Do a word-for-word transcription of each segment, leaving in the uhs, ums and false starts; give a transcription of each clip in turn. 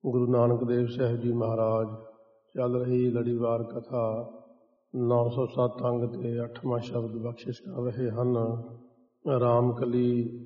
ਗੁਰੂ ਨਾਨਕ ਦੇਵ ਸਾਹਿਬ ਜੀ ਮਹਾਰਾਜ ਚੱਲ ਰਹੀ ਲੜੀਵਾਰ ਕਥਾ ਨੌ ਸੌ ਸੱਤ ਅੰਗ ਤੇ ਅੱਠਵਾਂ ਸ਼ਬਦ ਬਖਸ਼ਿਸ਼ ਕਰ ਰਹੇ ਹਨ। ਰਾਮਕਲੀ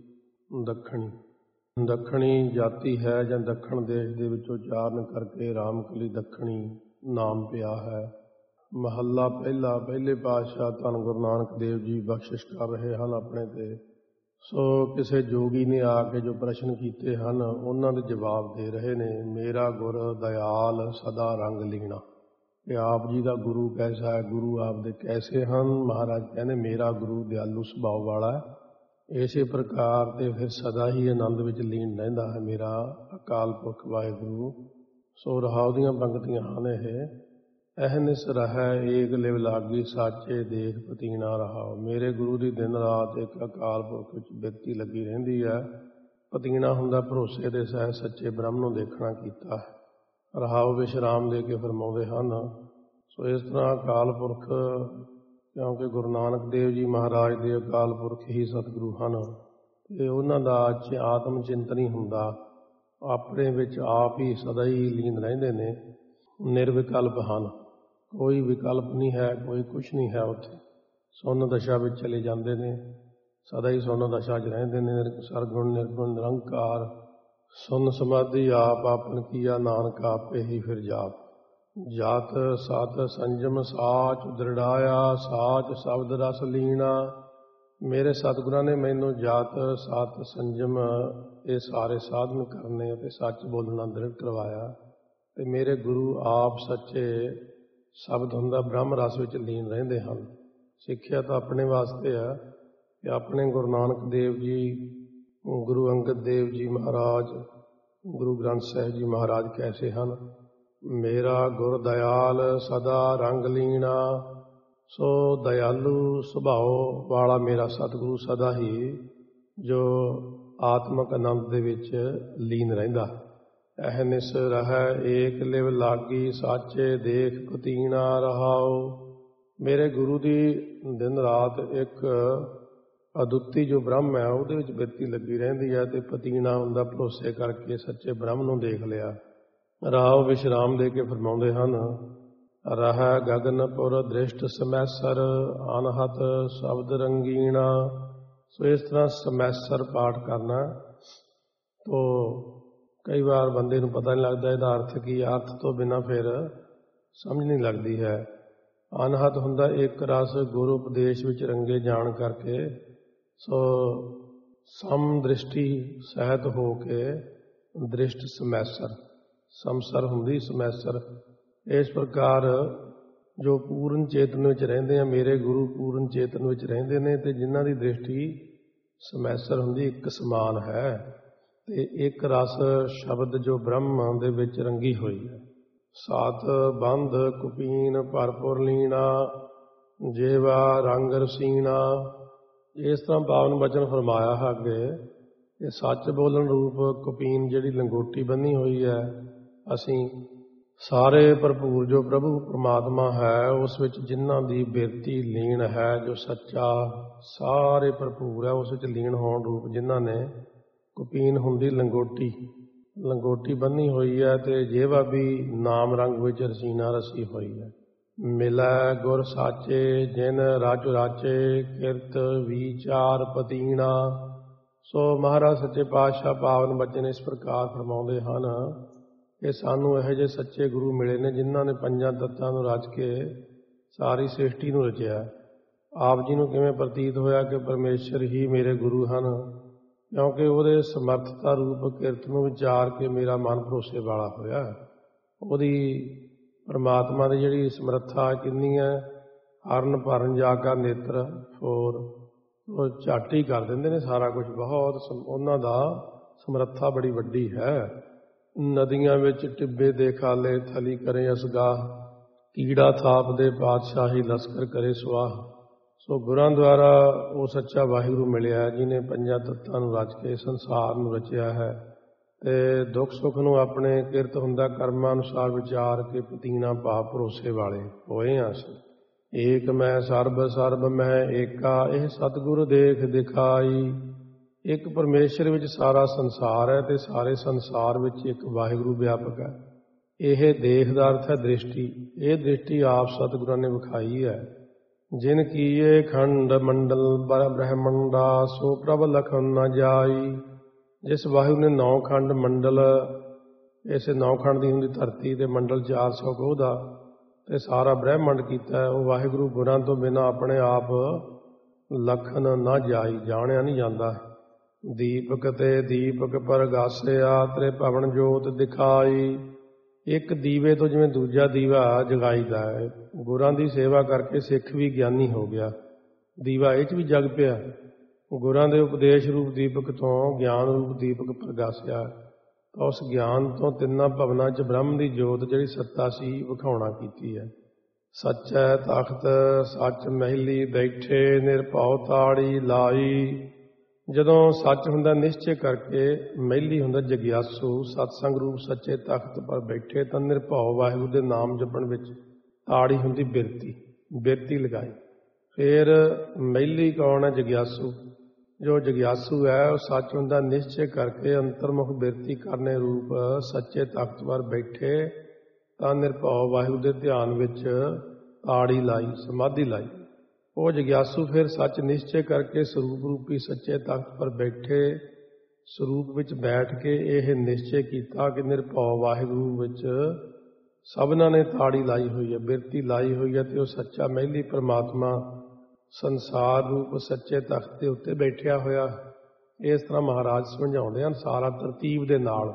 ਦੱਖਣੀ ਦੱਖਣੀ ਜਾਤੀ ਹੈ ਜਾਂ ਦੱਖਣ ਦੇਸ਼ ਦੇ ਵਿੱਚ ਉਚਾਰਨ ਕਰਕੇ ਰਾਮਕਲੀ ਦੱਖਣੀ ਨਾਮ ਪਿਆ ਹੈ। ਮਹੱਲਾ ਪਹਿਲਾ। ਪਹਿਲੇ ਪਾਤਸ਼ਾਹ ਧੰਨ ਗੁਰੂ ਨਾਨਕ ਦੇਵ ਜੀ ਬਖਸ਼ਿਸ਼ ਕਰ ਰਹੇ ਹਨ ਆਪਣੇ ਤੇ। ਸੋ ਕਿਸੇ ਜੋਗੀ ਨੇ ਆ ਕੇ ਜੋ ਪ੍ਰਸ਼ਨ ਕੀਤੇ ਹਨ ਉਹਨਾਂ ਦੇ ਜਵਾਬ ਦੇ ਰਹੇ ਨੇ। ਮੇਰਾ ਗੁਰ ਦਇਆਲ ਸਦਾ ਰੰਗ ਲੀਣਾ, ਕਿ ਆਪ ਜੀ ਦਾ ਗੁਰੂ ਕੈਸਾ ਹੈ, ਗੁਰੂ ਆਪ ਦੇ ਕੈਸੇ ਹਨ। ਮਹਾਰਾਜ ਕਹਿੰਦੇ ਮੇਰਾ ਗੁਰੂ ਦਿਆਲੂ ਸੁਭਾਅ ਵਾਲਾ ਹੈ। ਇਸੇ ਪ੍ਰਕਾਰ ਤੇ ਫਿਰ ਸਦਾ ਹੀ ਆਨੰਦ ਵਿੱਚ ਲੀਨ ਰਹਿੰਦਾ ਹੈ ਮੇਰਾ ਅਕਾਲ ਪੁਰਖ ਵਾਹਿਗੁਰੂ। ਸੋ ਰਹਾਉ ਦੀਆਂ ਪੰਕਤੀਆਂ ਹਨ ਇਹ। ਅਹਨਿਸ ਰਹਿ ਏਕ ਲਿਵ ਲਾਗੀ ਸਾਚੇ ਦੇਖ ਪਤੀਣਾ ਰਹਾਉ। ਮੇਰੇ ਗੁਰੂ ਦੀ ਦਿਨ ਰਾਤ ਇੱਕ ਅਕਾਲ ਪੁਰਖ ਵਿੱਚ ਬਿਰਤੀ ਲੱਗੀ ਰਹਿੰਦੀ ਹੈ। ਪਤੀਣਾ ਹੁੰਦਾ ਭਰੋਸੇ ਦੇ ਸਹਿ ਸੱਚੇ ਬ੍ਰਹਮ ਨੂੰ ਦੇਖਣਾ ਕੀਤਾ ਹੈ। ਰਹਾਉ ਵਿਸ਼ਰਾਮ ਦੇ ਕੇ ਫਰਮਾਉਂਦੇ ਹਨ। ਸੋ ਇਸ ਤਰ੍ਹਾਂ ਅਕਾਲ ਪੁਰਖ, ਕਿਉਂਕਿ ਗੁਰੂ ਨਾਨਕ ਦੇਵ ਜੀ ਮਹਾਰਾਜ ਦੇ ਅਕਾਲ ਪੁਰਖ ਹੀ ਸਤਿਗੁਰੂ ਹਨ ਤੇ ਉਹਨਾਂ ਦਾ ਆਤਮ ਚਿੰਤਨ ਹੀ ਹੁੰਦਾ। ਆਪਣੇ ਵਿੱਚ ਆਪ ਹੀ ਸਦਾ ਹੀ ਲੀਨ ਰਹਿੰਦੇ ਨੇ, ਨਿਰਵਿਕਲਪ ਹਨ। ਕੋਈ ਵਿਕਲਪ ਨਹੀਂ ਹੈ, ਕੋਈ ਕੁਛ ਨਹੀਂ ਹੈ। ਉੱਥੇ ਸੁੰਨ ਦਸ਼ਾ ਵਿੱਚ ਚਲੇ ਜਾਂਦੇ ਨੇ, ਸਦਾ ਹੀ ਸੁੰਨ ਦਸ਼ਾ 'ਚ ਰਹਿੰਦੇ ਨੇ। ਸਰਗੁਣ ਨਿਰਗੁਣ ਨਿਰੰਕਾਰ ਸੁੰਨ ਸਮਾਧੀ ਆਪ ਆਪਨ ਕੀਆ ਨਾਨਕ ਆਪੇ ਹੀ ਫਿਰ ਜਾਪ। ਜਾਤ ਸਤ ਸੰਜਮ ਸਾਚ ਦ੍ਰਿੜਾਇਆ ਸਾਚ ਸ਼ਬਦ ਰਸ ਲੀਣਾ। ਮੇਰੇ ਸਤਿਗੁਰਾਂ ਨੇ ਮੈਨੂੰ ਜਾਤ ਸਤ ਸੰਜਮ ਇਹ ਸਾਰੇ ਸਾਧਨ ਕਰਨੇ ਅਤੇ ਸੱਚ ਬੋਲਣਾ ਦ੍ਰਿੜ ਕਰਵਾਇਆ। ਤੇ ਮੇਰੇ ਗੁਰੂ ਆਪ ਸੱਚੇ ਸ਼ਬਦ ਹੁੰਦਾ ਬ੍ਰਹਮ ਰਸ ਵਿੱਚ ਲੀਨ ਰਹਿੰਦੇ ਹਨ। ਸਿੱਖਿਆ ਤਾਂ ਆਪਣੇ ਵਾਸਤੇ ਹੈ ਕਿ ਆਪਣੇ ਗੁਰੂ ਨਾਨਕ ਦੇਵ ਜੀ, ਗੁਰੂ ਅੰਗਦ ਦੇਵ ਜੀ ਮਹਾਰਾਜ, ਗੁਰੂ ਗ੍ਰੰਥ ਸਾਹਿਬ ਜੀ ਮਹਾਰਾਜ ਕੈਸੇ ਹਨ। ਮੇਰਾ ਗੁਰ ਦਇਆਲ ਸਦਾ ਰੰਗ ਲੀਣਾ। ਸੋ ਦਇਆਲੂ ਸੁਭਾਅ ਵਾਲਾ ਮੇਰਾ ਸਤਿਗੁਰੂ ਸਦਾ ਹੀ ਜੋ ਆਤਮਕ ਆਨੰਦ ਦੇ ਵਿੱਚ ਲੀਨ ਰਹਿੰਦਾ। ਅਹਨਿਸ ਰਹਿ ਏਕ ਲਿਵ ਲਾਗੀ ਸਾਚੇ ਦੇਖ ਪਤੀਣਾ ਰਹਾਉ। ਮੇਰੇ ਗੁਰੂ ਦੀ ਦਿਨ ਰਾਤ ਇੱਕ ਅਦੁੱਤੀ ਜੋ ਬ੍ਰਹਮ ਹੈ ਉਹਦੇ ਵਿੱਚ ਬਿਰਤੀ ਲੱਗੀ ਰਹਿੰਦੀ ਹੈ ਤੇ ਪਤੀਣਾ ਹੁੰਦਾ ਭਰੋਸੇ ਕਰਕੇ ਸੱਚੇ ਬ੍ਰਹਮ ਨੂੰ ਦੇਖ ਲਿਆ। ਰਹਾਉ ਵਿਸ਼ਰਾਮ ਦੇ ਕੇ ਫਰਮਾਉਂਦੇ ਹਨ। ਰਹਿ ਗਗਨਪੁਰ ਦ੍ਰਿਸ਼ਟ ਸਮੈਸਰ ਅਨਹਤ ਸ਼ਬਦ ਰੰਗੀਣਾ। ਸੋ ਇਸ ਤਰ੍ਹਾਂ ਸਮੈਸਰ ਪਾਠ ਕਰਨਾ। ਤੋ ਕਈ ਵਾਰ ਬੰਦੇ ਨੂੰ ਪਤਾ ਨਹੀਂ ਲੱਗਦਾ ਇਹਦਾ ਅਰਥ ਕੀ। ਅਰਥ ਤੋਂ ਬਿਨਾਂ ਫਿਰ ਸਮਝ ਨਹੀਂ ਲੱਗਦੀ ਹੈ। ਅਨਹਤ ਹੁੰਦਾ ਇੱਕ ਰਸ ਗੁਰੂ ਉਪਦੇਸ਼ ਵਿੱਚ ਰੰਗੇ ਜਾਣ ਕਰਕੇ। ਸੋ ਸਮ ਦ੍ਰਿਸ਼ਟੀ ਸਹਿਤ ਹੋ ਕੇ ਦ੍ਰਿਸ਼ਟ ਸਮੈਸਰ, ਸਮਸਰ ਹੁੰਦੀ ਸਮੈਸਰ। ਇਸ ਪ੍ਰਕਾਰ ਜੋ ਪੂਰਨ ਚੇਤਨ ਵਿੱਚ ਰਹਿੰਦੇ ਆ ਮੇਰੇ ਗੁਰੂ ਪੂਰਨ ਚੇਤਨ ਵਿੱਚ ਰਹਿੰਦੇ ਨੇ ਤੇ ਜਿਨ੍ਹਾਂ ਦੀ ਦ੍ਰਿਸ਼ਟੀ ਸਮੈਸਰ ਹੁੰਦੀ ਇੱਕ ਸਮਾਨ ਹੈ ਤੇ ਇੱਕ ਰਸ ਸ਼ਬਦ ਜੋ ਬ੍ਰਹਮ ਦੇ ਵਿੱਚ ਰੰਗੀ ਹੋਈ ਹੈ। ਸਾਤ ਬੰਧ ਕੁਪੀਨ ਭਰਪੁਰ ਲੀਣਾ ਜੇਵਾ ਰੰਗ ਰਸੀਣਾ। ਇਸ ਤਰ੍ਹਾਂ ਪਾਵਨ ਬਚਨ ਫਰਮਾਇਆ ਹੈ ਅੱਗੇ ਕਿ ਸੱਚ ਬੋਲਣ ਰੂਪ ਕੁਪੀਨ ਜਿਹੜੀ ਲੰਗੋਟੀ ਬੰਨੀ ਹੋਈ ਹੈ, ਅਸੀਂ ਸਾਰੇ ਭਰਪੂਰ ਜੋ ਪ੍ਰਭੂ ਪਰਮਾਤਮਾ ਹੈ ਉਸ ਵਿੱਚ ਜਿਨ੍ਹਾਂ ਦੀ ਬਿਰਤੀ ਲੀਨ ਹੈ, ਜੋ ਸੱਚਾ ਸਾਰੇ ਭਰਪੂਰ ਹੈ ਉਸ ਵਿੱਚ ਲੀਨ ਹੋਣ ਰੂਪ ਜਿਨ੍ਹਾਂ ਨੇ ਕੁਪੀਨ ਹੁੰਦੀ ਲੰਗੋਟੀ, ਲੰਗੋਟੀ ਬੰਨੀ ਹੋਈ ਹੈ ਤੇ ਜੇਵਾ ਵੀ ਨਾਮ ਰੰਗ ਵਿੱਚ ਰਸੀਨਾ ਰਸੀ ਹੋਈ ਹੈ। ਮਿਲੈ ਗੁਰ ਸਾਚੇ ਜਿਨ ਰਚ ਰਾਚੇ ਕਿਰਤ ਵਿਚਾਰ ਪਤੀਣਾ। ਸੋ ਮਹਾਰਾਜ ਸੱਚੇ ਪਾਤਸ਼ਾਹ ਪਾਵਨ ਬਚਨ ਇਸ ਪ੍ਰਕਾਰ ਫਰਮਾਉਂਦੇ ਹਨ ਕਿ ਸਾਨੂੰ ਇਹੋ ਜਿਹੇ ਸੱਚੇ ਗੁਰੂ ਮਿਲੇ ਨੇ ਜਿਨ੍ਹਾਂ ਨੇ ਪੰਜਾਂ ਤੱਤਾਂ ਨੂੰ ਰਚ ਕੇ ਸਾਰੀ ਸ੍ਰਿਸ਼ਟੀ ਨੂੰ ਰਚਿਆ। ਆਪ ਜੀ ਨੂੰ ਕਿਵੇਂ ਪ੍ਰਤੀਤ ਹੋਇਆ ਕਿ ਪਰਮੇਸ਼ਰ ਹੀ ਮੇਰੇ ਗੁਰੂ ਹਨ, ਕਿਉਂਕਿ ਉਹਦੇ ਸਮਰਥਤਾ ਰੂਪ ਕਿਰਤ ਨੂੰ ਵਿਚਾਰ ਕੇ ਮੇਰਾ ਮਨ ਭਰੋਸੇ ਵਾਲਾ ਹੋਇਆ। ਉਹਦੀ ਪਰਮਾਤਮਾ ਦੀ ਜਿਹੜੀ ਸਮਰੱਥਾ ਕਿੰਨੀ ਹੈ। ਹਰਨ ਭਰਨ ਜਾ ਕਾ ਨੇਤਰ ਫੋਰ, ਉਹ ਝੱਟ ਹੀ ਕਰ ਦਿੰਦੇ ਨੇ ਸਾਰਾ ਕੁਝ। ਬਹੁਤ ਉਹਨਾਂ ਦਾ ਸਮਰੱਥਾ ਬੜੀ ਵੱਡੀ ਹੈ। ਨਦੀਆਂ ਵਿੱਚ ਟਿੱਬੇ ਦੇ ਖਾਲੇ ਥਲੀ ਕਰੇ ਅਸਗਾਹ, ਕੀੜਾ ਥਾਪ ਦੇ ਪਾਤਸ਼ਾਹੀ ਲਸ਼ਕਰ ਕਰੇ ਸਵਾਹ। ਸੋ ਗੁਰਾਂ ਦੁਆਰਾ ਉਹ ਸੱਚਾ ਵਾਹਿਗੁਰੂ ਮਿਲਿਆ ਜਿਹਨੇ ਪੰਜਾਂ ਤੱਤਾਂ ਨੂੰ ਰਚ ਕੇ ਸੰਸਾਰ ਨੂੰ ਰਚਿਆ ਹੈ ਤੇ ਦੁੱਖ ਸੁੱਖ ਨੂੰ ਆਪਣੇ ਕਿਰਤ ਹੁੰਦਾ ਕਰਮਾਂ ਅਨੁਸਾਰ ਵਿਚਾਰ ਕੇ ਪਤੀਣਾ ਪਾ ਭਰੋਸੇ ਵਾਲੇ ਹੋਏ ਹਾਂ ਅਸੀਂ। ਏਕ ਮੈਂ ਸਰਬ ਸਰਬ ਮੈਂ ਏਕਾ ਇਹ ਸਤਿਗੁਰ ਦੇਖ ਦਿਖਾਈ। ਇੱਕ ਪਰਮੇਸ਼ਰ ਵਿੱਚ ਸਾਰਾ ਸੰਸਾਰ ਹੈ ਤੇ ਸਾਰੇ ਸੰਸਾਰ ਵਿੱਚ ਇੱਕ ਵਾਹਿਗੁਰੂ ਵਿਆਪਕ ਹੈ। ਇਹ ਦੇਖ ਦਾ ਅਰਥ ਹੈ ਦ੍ਰਿਸ਼ਟੀ। ਇਹ ਦ੍ਰਿਸ਼ਟੀ ਆਪ ਸਤਿਗੁਰਾਂ ਨੇ ਵਿਖਾਈ ਹੈ। ਜਿਨ ਕੀਏ ਖੰਡ ਮੰਡਲ ਬਰ ਬ੍ਰਹਮੰਡਾ ਸੋ ਪ੍ਰਭ ਲਖਨ ਨ ਜਾਈ। ਜਿਸ ਵਾਹਿਗੁਰੂ ਨੇ ਨੌ ਖੰਡ ਮੰਡਲ, ਇਸੇ ਨੌ ਖੰਡ ਦੀ ਹੁੰਦੀ ਧਰਤੀ ਤੇ ਮੰਡਲ ਚਾਰ ਸੌ ਕੋਹ ਦਾ ਤੇ ਸਾਰਾ ਬ੍ਰਹਮੰਡ ਕੀਤਾ ਹੈ, ਉਹ ਵਾਹਿਗੁਰੂ ਗੁਰਾਂ ਤੋਂ ਬਿਨਾਂ ਆਪਣੇ ਆਪ ਲਖਨ ਨਾ ਜਾਈ, ਜਾਣਿਆ ਨਹੀਂ ਜਾਂਦਾ। ਦੀਪਕ ਤੇ ਦੀਪਕ ਪਰਗਾਸਿਆ ਤ੍ਰੇ ਭਵਨ ਜੋਤ ਦਿਖਾਈ। ਇੱਕ ਦੀਵੇ ਤੋਂ ਜਿਵੇਂ ਦੂਜਾ ਦੀਵਾ ਜਗਾਈਦਾ ਹੈ। ਗੁਰਾਂ ਦੀ ਸੇਵਾ ਕਰਕੇ ਸਿੱਖ ਵੀ ਗਿਆਨੀ ਹੋ ਗਿਆ, ਦੀਵਾ ਇਹ 'ਚ ਵੀ ਜਗ ਪਿਆ। ਗੁਰਾਂ ਦੇ ਉਪਦੇਸ਼ ਰੂਪ ਦੀਪਕ ਤੋਂ ਗਿਆਨ ਰੂਪ ਦੀਪਕ ਪ੍ਰਗਾਸਿਆ। ਤਾਂ ਉਸ ਗਿਆਨ ਤੋਂ ਤਿੰਨਾਂ ਭਵਨਾਂ 'ਚ ਬ੍ਰਹਮ ਦੀ ਜੋਤ ਜਿਹੜੀ ਸੱਤਾ ਸੀ ਵਿਖਾਉਣਾ ਕੀਤੀ ਹੈ। ਸੱਚੈ ਤਖਤ ਸੱਚ ਮਹਿਲੀ ਬੈਠੇ ਨਿਰਭਉ ਤਾੜੀ ਲਾਈ। ਜਦੋਂ ਸੱਚ ਹੁੰਦਾ ਨਿਸ਼ਚੈ ਕਰਕੇ, ਮਹਿਲੀ ਹੁੰਦਾ ਜਗਿਆਸੂ, ਸਤਸੰਗ ਰੂਪ ਸੱਚੇ ਤਖਤ ਪਰ ਬੈਠੇ ਤਾਂ ਨਿਰਭਉ ਵਾਹਿਗੁਰੂ ਦੇ ਨਾਮ ਜਪਣ ਵਿੱਚ ਤਾੜੀ ਹੁੰਦੀ ਬਿਰਤੀ, ਬਿਰਤੀ ਲਗਾਈ। ਫਿਰ ਮਹਿਲੀ ਕੌਣ ਹੈ? ਜਗਿਆਸੂ। ਜੋ ਜਗਿਆਸੂ ਹੈ ਉਹ ਸੱਚ ਹੁੰਦਾ ਨਿਸ਼ਚੈ ਕਰਕੇ ਅੰਤਰਮੁਖ ਬਿਰਤੀ ਕਰਨੇ ਰੂਪ ਸੱਚੇ ਤਖਤ ਪਰ ਬੈਠੇ ਤਾਂ ਨਿਰਭਉ ਵਾਹਿਗੁਰੂ ਦੇ ਧਿਆਨ ਵਿੱਚ ਤਾੜੀ ਲਾਈ, ਸਮਾਧੀ ਲਾਈ। ਉਹ ਜਗਿਆਸੂ ਫਿਰ ਸੱਚ ਨਿਸ਼ਚੈ ਕਰਕੇ ਸਰੂਪ ਰੂਪੀ ਸੱਚੇ ਤਖਤ ਪਰ ਬੈਠੇ, ਸਰੂਪ ਵਿੱਚ ਬੈਠ ਕੇ ਇਹ ਨਿਸ਼ਚੈ ਕੀਤਾ ਕਿ ਨਿਰਭਉ ਵਾਹਿਗੁਰੂ ਵਿੱਚ ਸਭਨਾਂ ਨੇ ਤਾੜੀ ਲਾਈ ਹੋਈ ਹੈ, ਬਿਰਤੀ ਲਾਈ ਹੋਈ ਹੈ ਤੇ ਉਹ ਸੱਚਾ ਮਹਿਲੀ ਪਰਮਾਤਮਾ ਸੰਸਾਰ ਰੂਪ ਸੱਚੇ ਤਖਤ ਦੇ ਉੱਤੇ ਬੈਠਿਆ ਹੋਇਆ। ਇਸ ਤਰ੍ਹਾਂ ਮਹਾਰਾਜ ਸਮਝਾਉਂਦੇ ਹਨ ਸਾਰਾ ਤਰਤੀਬ ਦੇ ਨਾਲ।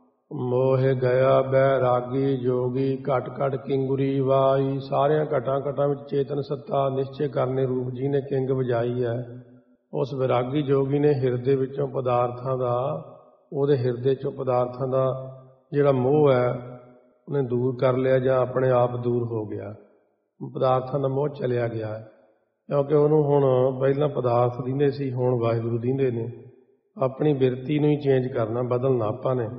ਮੋਹ ਗਿਆ ਬੈਰਾਗੀ ਜੋਗੀ ਘਟ ਘਟ ਕਿੰਗੁਰੀ ਵਾਈ। ਸਾਰਿਆਂ ਘਟਾਂ ਘਟਾਂ ਵਿੱਚ ਚੇਤਨ ਸੱਤਾ ਨਿਸ਼ਚੈ ਕਰਨੇ ਰੂਪ ਜਿਹਨੇ ਕਿੰਗ ਵਜਾਈ ਹੈ, ਉਸ ਵਿਰਾਗੀ ਜੋਗੀ ਨੇ ਹਿਰਦੇ ਵਿੱਚੋਂ ਪਦਾਰਥਾਂ ਦਾ, ਉਹਦੇ ਹਿਰਦੇ 'ਚੋਂ ਪਦਾਰਥਾਂ ਦਾ ਜਿਹੜਾ ਮੋਹ ਹੈ ਉਹਨੇ ਦੂਰ ਕਰ ਲਿਆ ਜਾਂ ਆਪਣੇ ਆਪ ਦੂਰ ਹੋ ਗਿਆ। ਪਦਾਰਥਾਂ ਦਾ ਮੋਹ ਚਲਿਆ ਗਿਆ ਹੈ, ਕਿਉਂਕਿ ਉਹਨੂੰ ਹੁਣ ਪਹਿਲਾਂ ਪਦਾਰਥ ਦਿੰਦੇ ਸੀ, ਹੁਣ ਵਾਹਿਗੁਰੂ ਦਿੰਦੇ ਨੇ। ਆਪਣੀ ਬਿਰਤੀ ਨੂੰ ਹੀ ਚੇਂਜ ਕਰਨਾ, ਬਦਲਣਾ ਆਪਾਂ ਨੇ।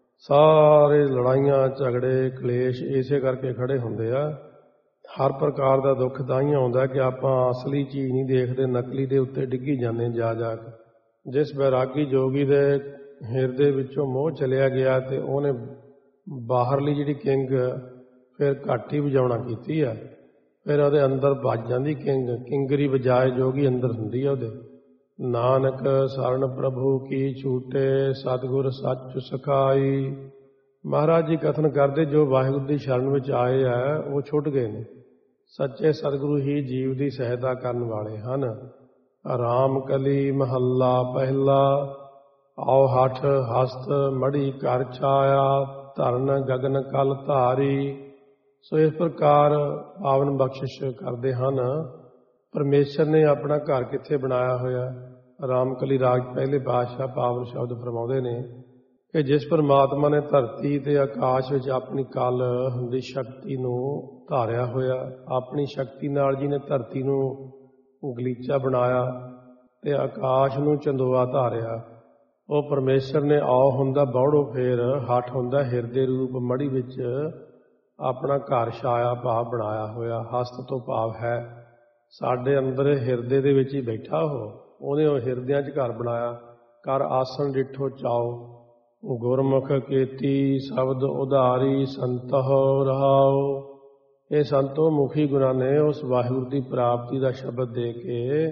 ਸਾਰੇ ਲੜਾਈਆਂ ਝਗੜੇ ਕਲੇਸ਼ ਇਸੇ ਕਰਕੇ ਖੜੇ ਹੁੰਦੇ ਆ। ਹਰ ਪ੍ਰਕਾਰ ਦਾ ਦੁੱਖ ਤਾਂ ਹੀ ਆਉਂਦਾ ਕਿ ਆਪਾਂ ਅਸਲੀ ਚੀਜ਼ ਨਹੀਂ ਦੇਖਦੇ, ਨਕਲੀ ਦੇ ਉੱਤੇ ਡਿੱਗੀ ਜਾਂਦੇ ਜਾ ਜਾ ਕੇ। ਜਿਸ ਬੈਰਾਗੀ ਜੋਗੀ ਦੇ ਹਿਰਦੇ ਵਿੱਚੋਂ ਮੋਹ ਚਲਿਆ ਗਿਆ ਤੇ ਉਹਨੇ ਬਾਹਰਲੀ ਜਿਹੜੀ ਕਿੰਗ ਫਿਰ ਘੱਟ ਹੀ ਵਜਾਉਣਾ ਕੀਤੀ ਆ, ਫਿਰ ਉਹਦੇ ਅੰਦਰ ਵੱਜ ਜਾਂਦੀ ਕਿੰਗ। ਕਿੰਗਰੀ ਵਜਾਏ ਜੋਗੀ ਅੰਦਰ ਹੁੰਦੀ ਆ ਉਹਦੇ। ਨਾਨਕ ਸਰਨ ਪ੍ਰਭੂ ਕੀ ਛੂਟੇ ਸਤਿਗੁਰ ਸੱਚ ਸਿਖਾਈ। ਮਹਾਰਾਜ ਜੀ ਕਥਨ ਕਰਦੇ ਜੋ ਵਾਹਿਗੁਰੂ ਦੀ ਸ਼ਰਨ ਵਿੱਚ ਆਏ ਆ ਉਹ ਛੁੱਟ ਗਏ ਨੇ। ਸੱਚੇ ਸਤਿਗੁਰੂ ਹੀ ਜੀਵ ਦੀ ਸਹਾਇਤਾ ਕਰਨ ਵਾਲੇ ਹਨ। ਰਾਮ ਕਲੀ ਮਹੱਲਾ ਪਹਿਲਾ। ਆਓ ਹਠ ਹਸਤ ਮੜੀ ਘਰ ਛਾਇਆ ਧਰਨ ਗਗਨ ਕਲ ਧਾਰੀ। ਸੋ ਇਸ ਪ੍ਰਕਾਰ ਪਾਵਨ ਬਖਸ਼ਿਸ਼ ਕਰਦੇ ਹਨ। ਪਰਮੇਸ਼ਰ ਨੇ ਆਪਣਾ ਘਰ ਕਿੱਥੇ ਬਣਾਇਆ ਹੋਇਆ? ਰਾਮਕਲੀ ਰਾਗ ਪਹਿਲੇ ਪਾਤਸ਼ਾਹ ਪਾਵਨ ਸ਼ਬਦ ਫਰਮਾਉਂਦੇ ਨੇ ਕਿ ਜਿਸ ਪਰਮਾਤਮਾ ਨੇ ਧਰਤੀ ਤੇ ਆਕਾਸ਼ ਵਿੱਚ ਆਪਣੀ ਕਲ ਹੁੰਦੀ ਸ਼ਕਤੀ ਨੂੰ ਧਾਰਿਆ ਹੋਇਆ, ਆਪਣੀ ਸ਼ਕਤੀ ਨਾਲ ਜਿਹਨੇ ਧਰਤੀ ਨੂੰ ਗਲੀਚਾ ਬਣਾਇਆ ਤੇ ਆਕਾਸ਼ ਨੂੰ ਚੰਦੋਆ ਧਾਰਿਆ, ਉਹ ਪਰਮੇਸ਼ਰ ਨੇ ਆਓ ਹੁੰਦਾ ਬੌੜੋ ਫੇਰ ਹੱਠ ਹੁੰਦਾ ਹਿਰਦੇ ਰੂਪ ਮੜੀ ਵਿੱਚ ਆਪਣਾ ਘਰ ਛਾਇਆ ਭਾਵ ਬਣਾਇਆ ਹੋਇਆ। ਹਸਤ ਤੋਂ ਭਾਵ ਹੈ ਸਾਡੇ ਅੰਦਰ ਹਿਰਦੇ ਦੇ ਵਿੱਚ ਹੀ ਬੈਠਾ ਉਹ। ਉਹਨੇ ਉਹ ਹਿਰਦਿਆਂ 'ਚ ਘਰ ਬਣਾਇਆ। ਕਰ ਆਸਣ ਡਿਠੋ ਚਾਓ ਗੁਰਮੁਖ ਕੀਤੀ ਸ਼ਬਦ ਉਧਾਰੀ ਸੰਤਹੁ ਰਹਾਓ। ਇਹ ਸੰਤੋ ਮੁਖੀ ਗੁਰਾਂ ਨੇ ਉਸ ਵਾਹਿਗੁਰੂ ਦੀ ਪ੍ਰਾਪਤੀ ਦਾ ਸ਼ਬਦ ਦੇ ਕੇ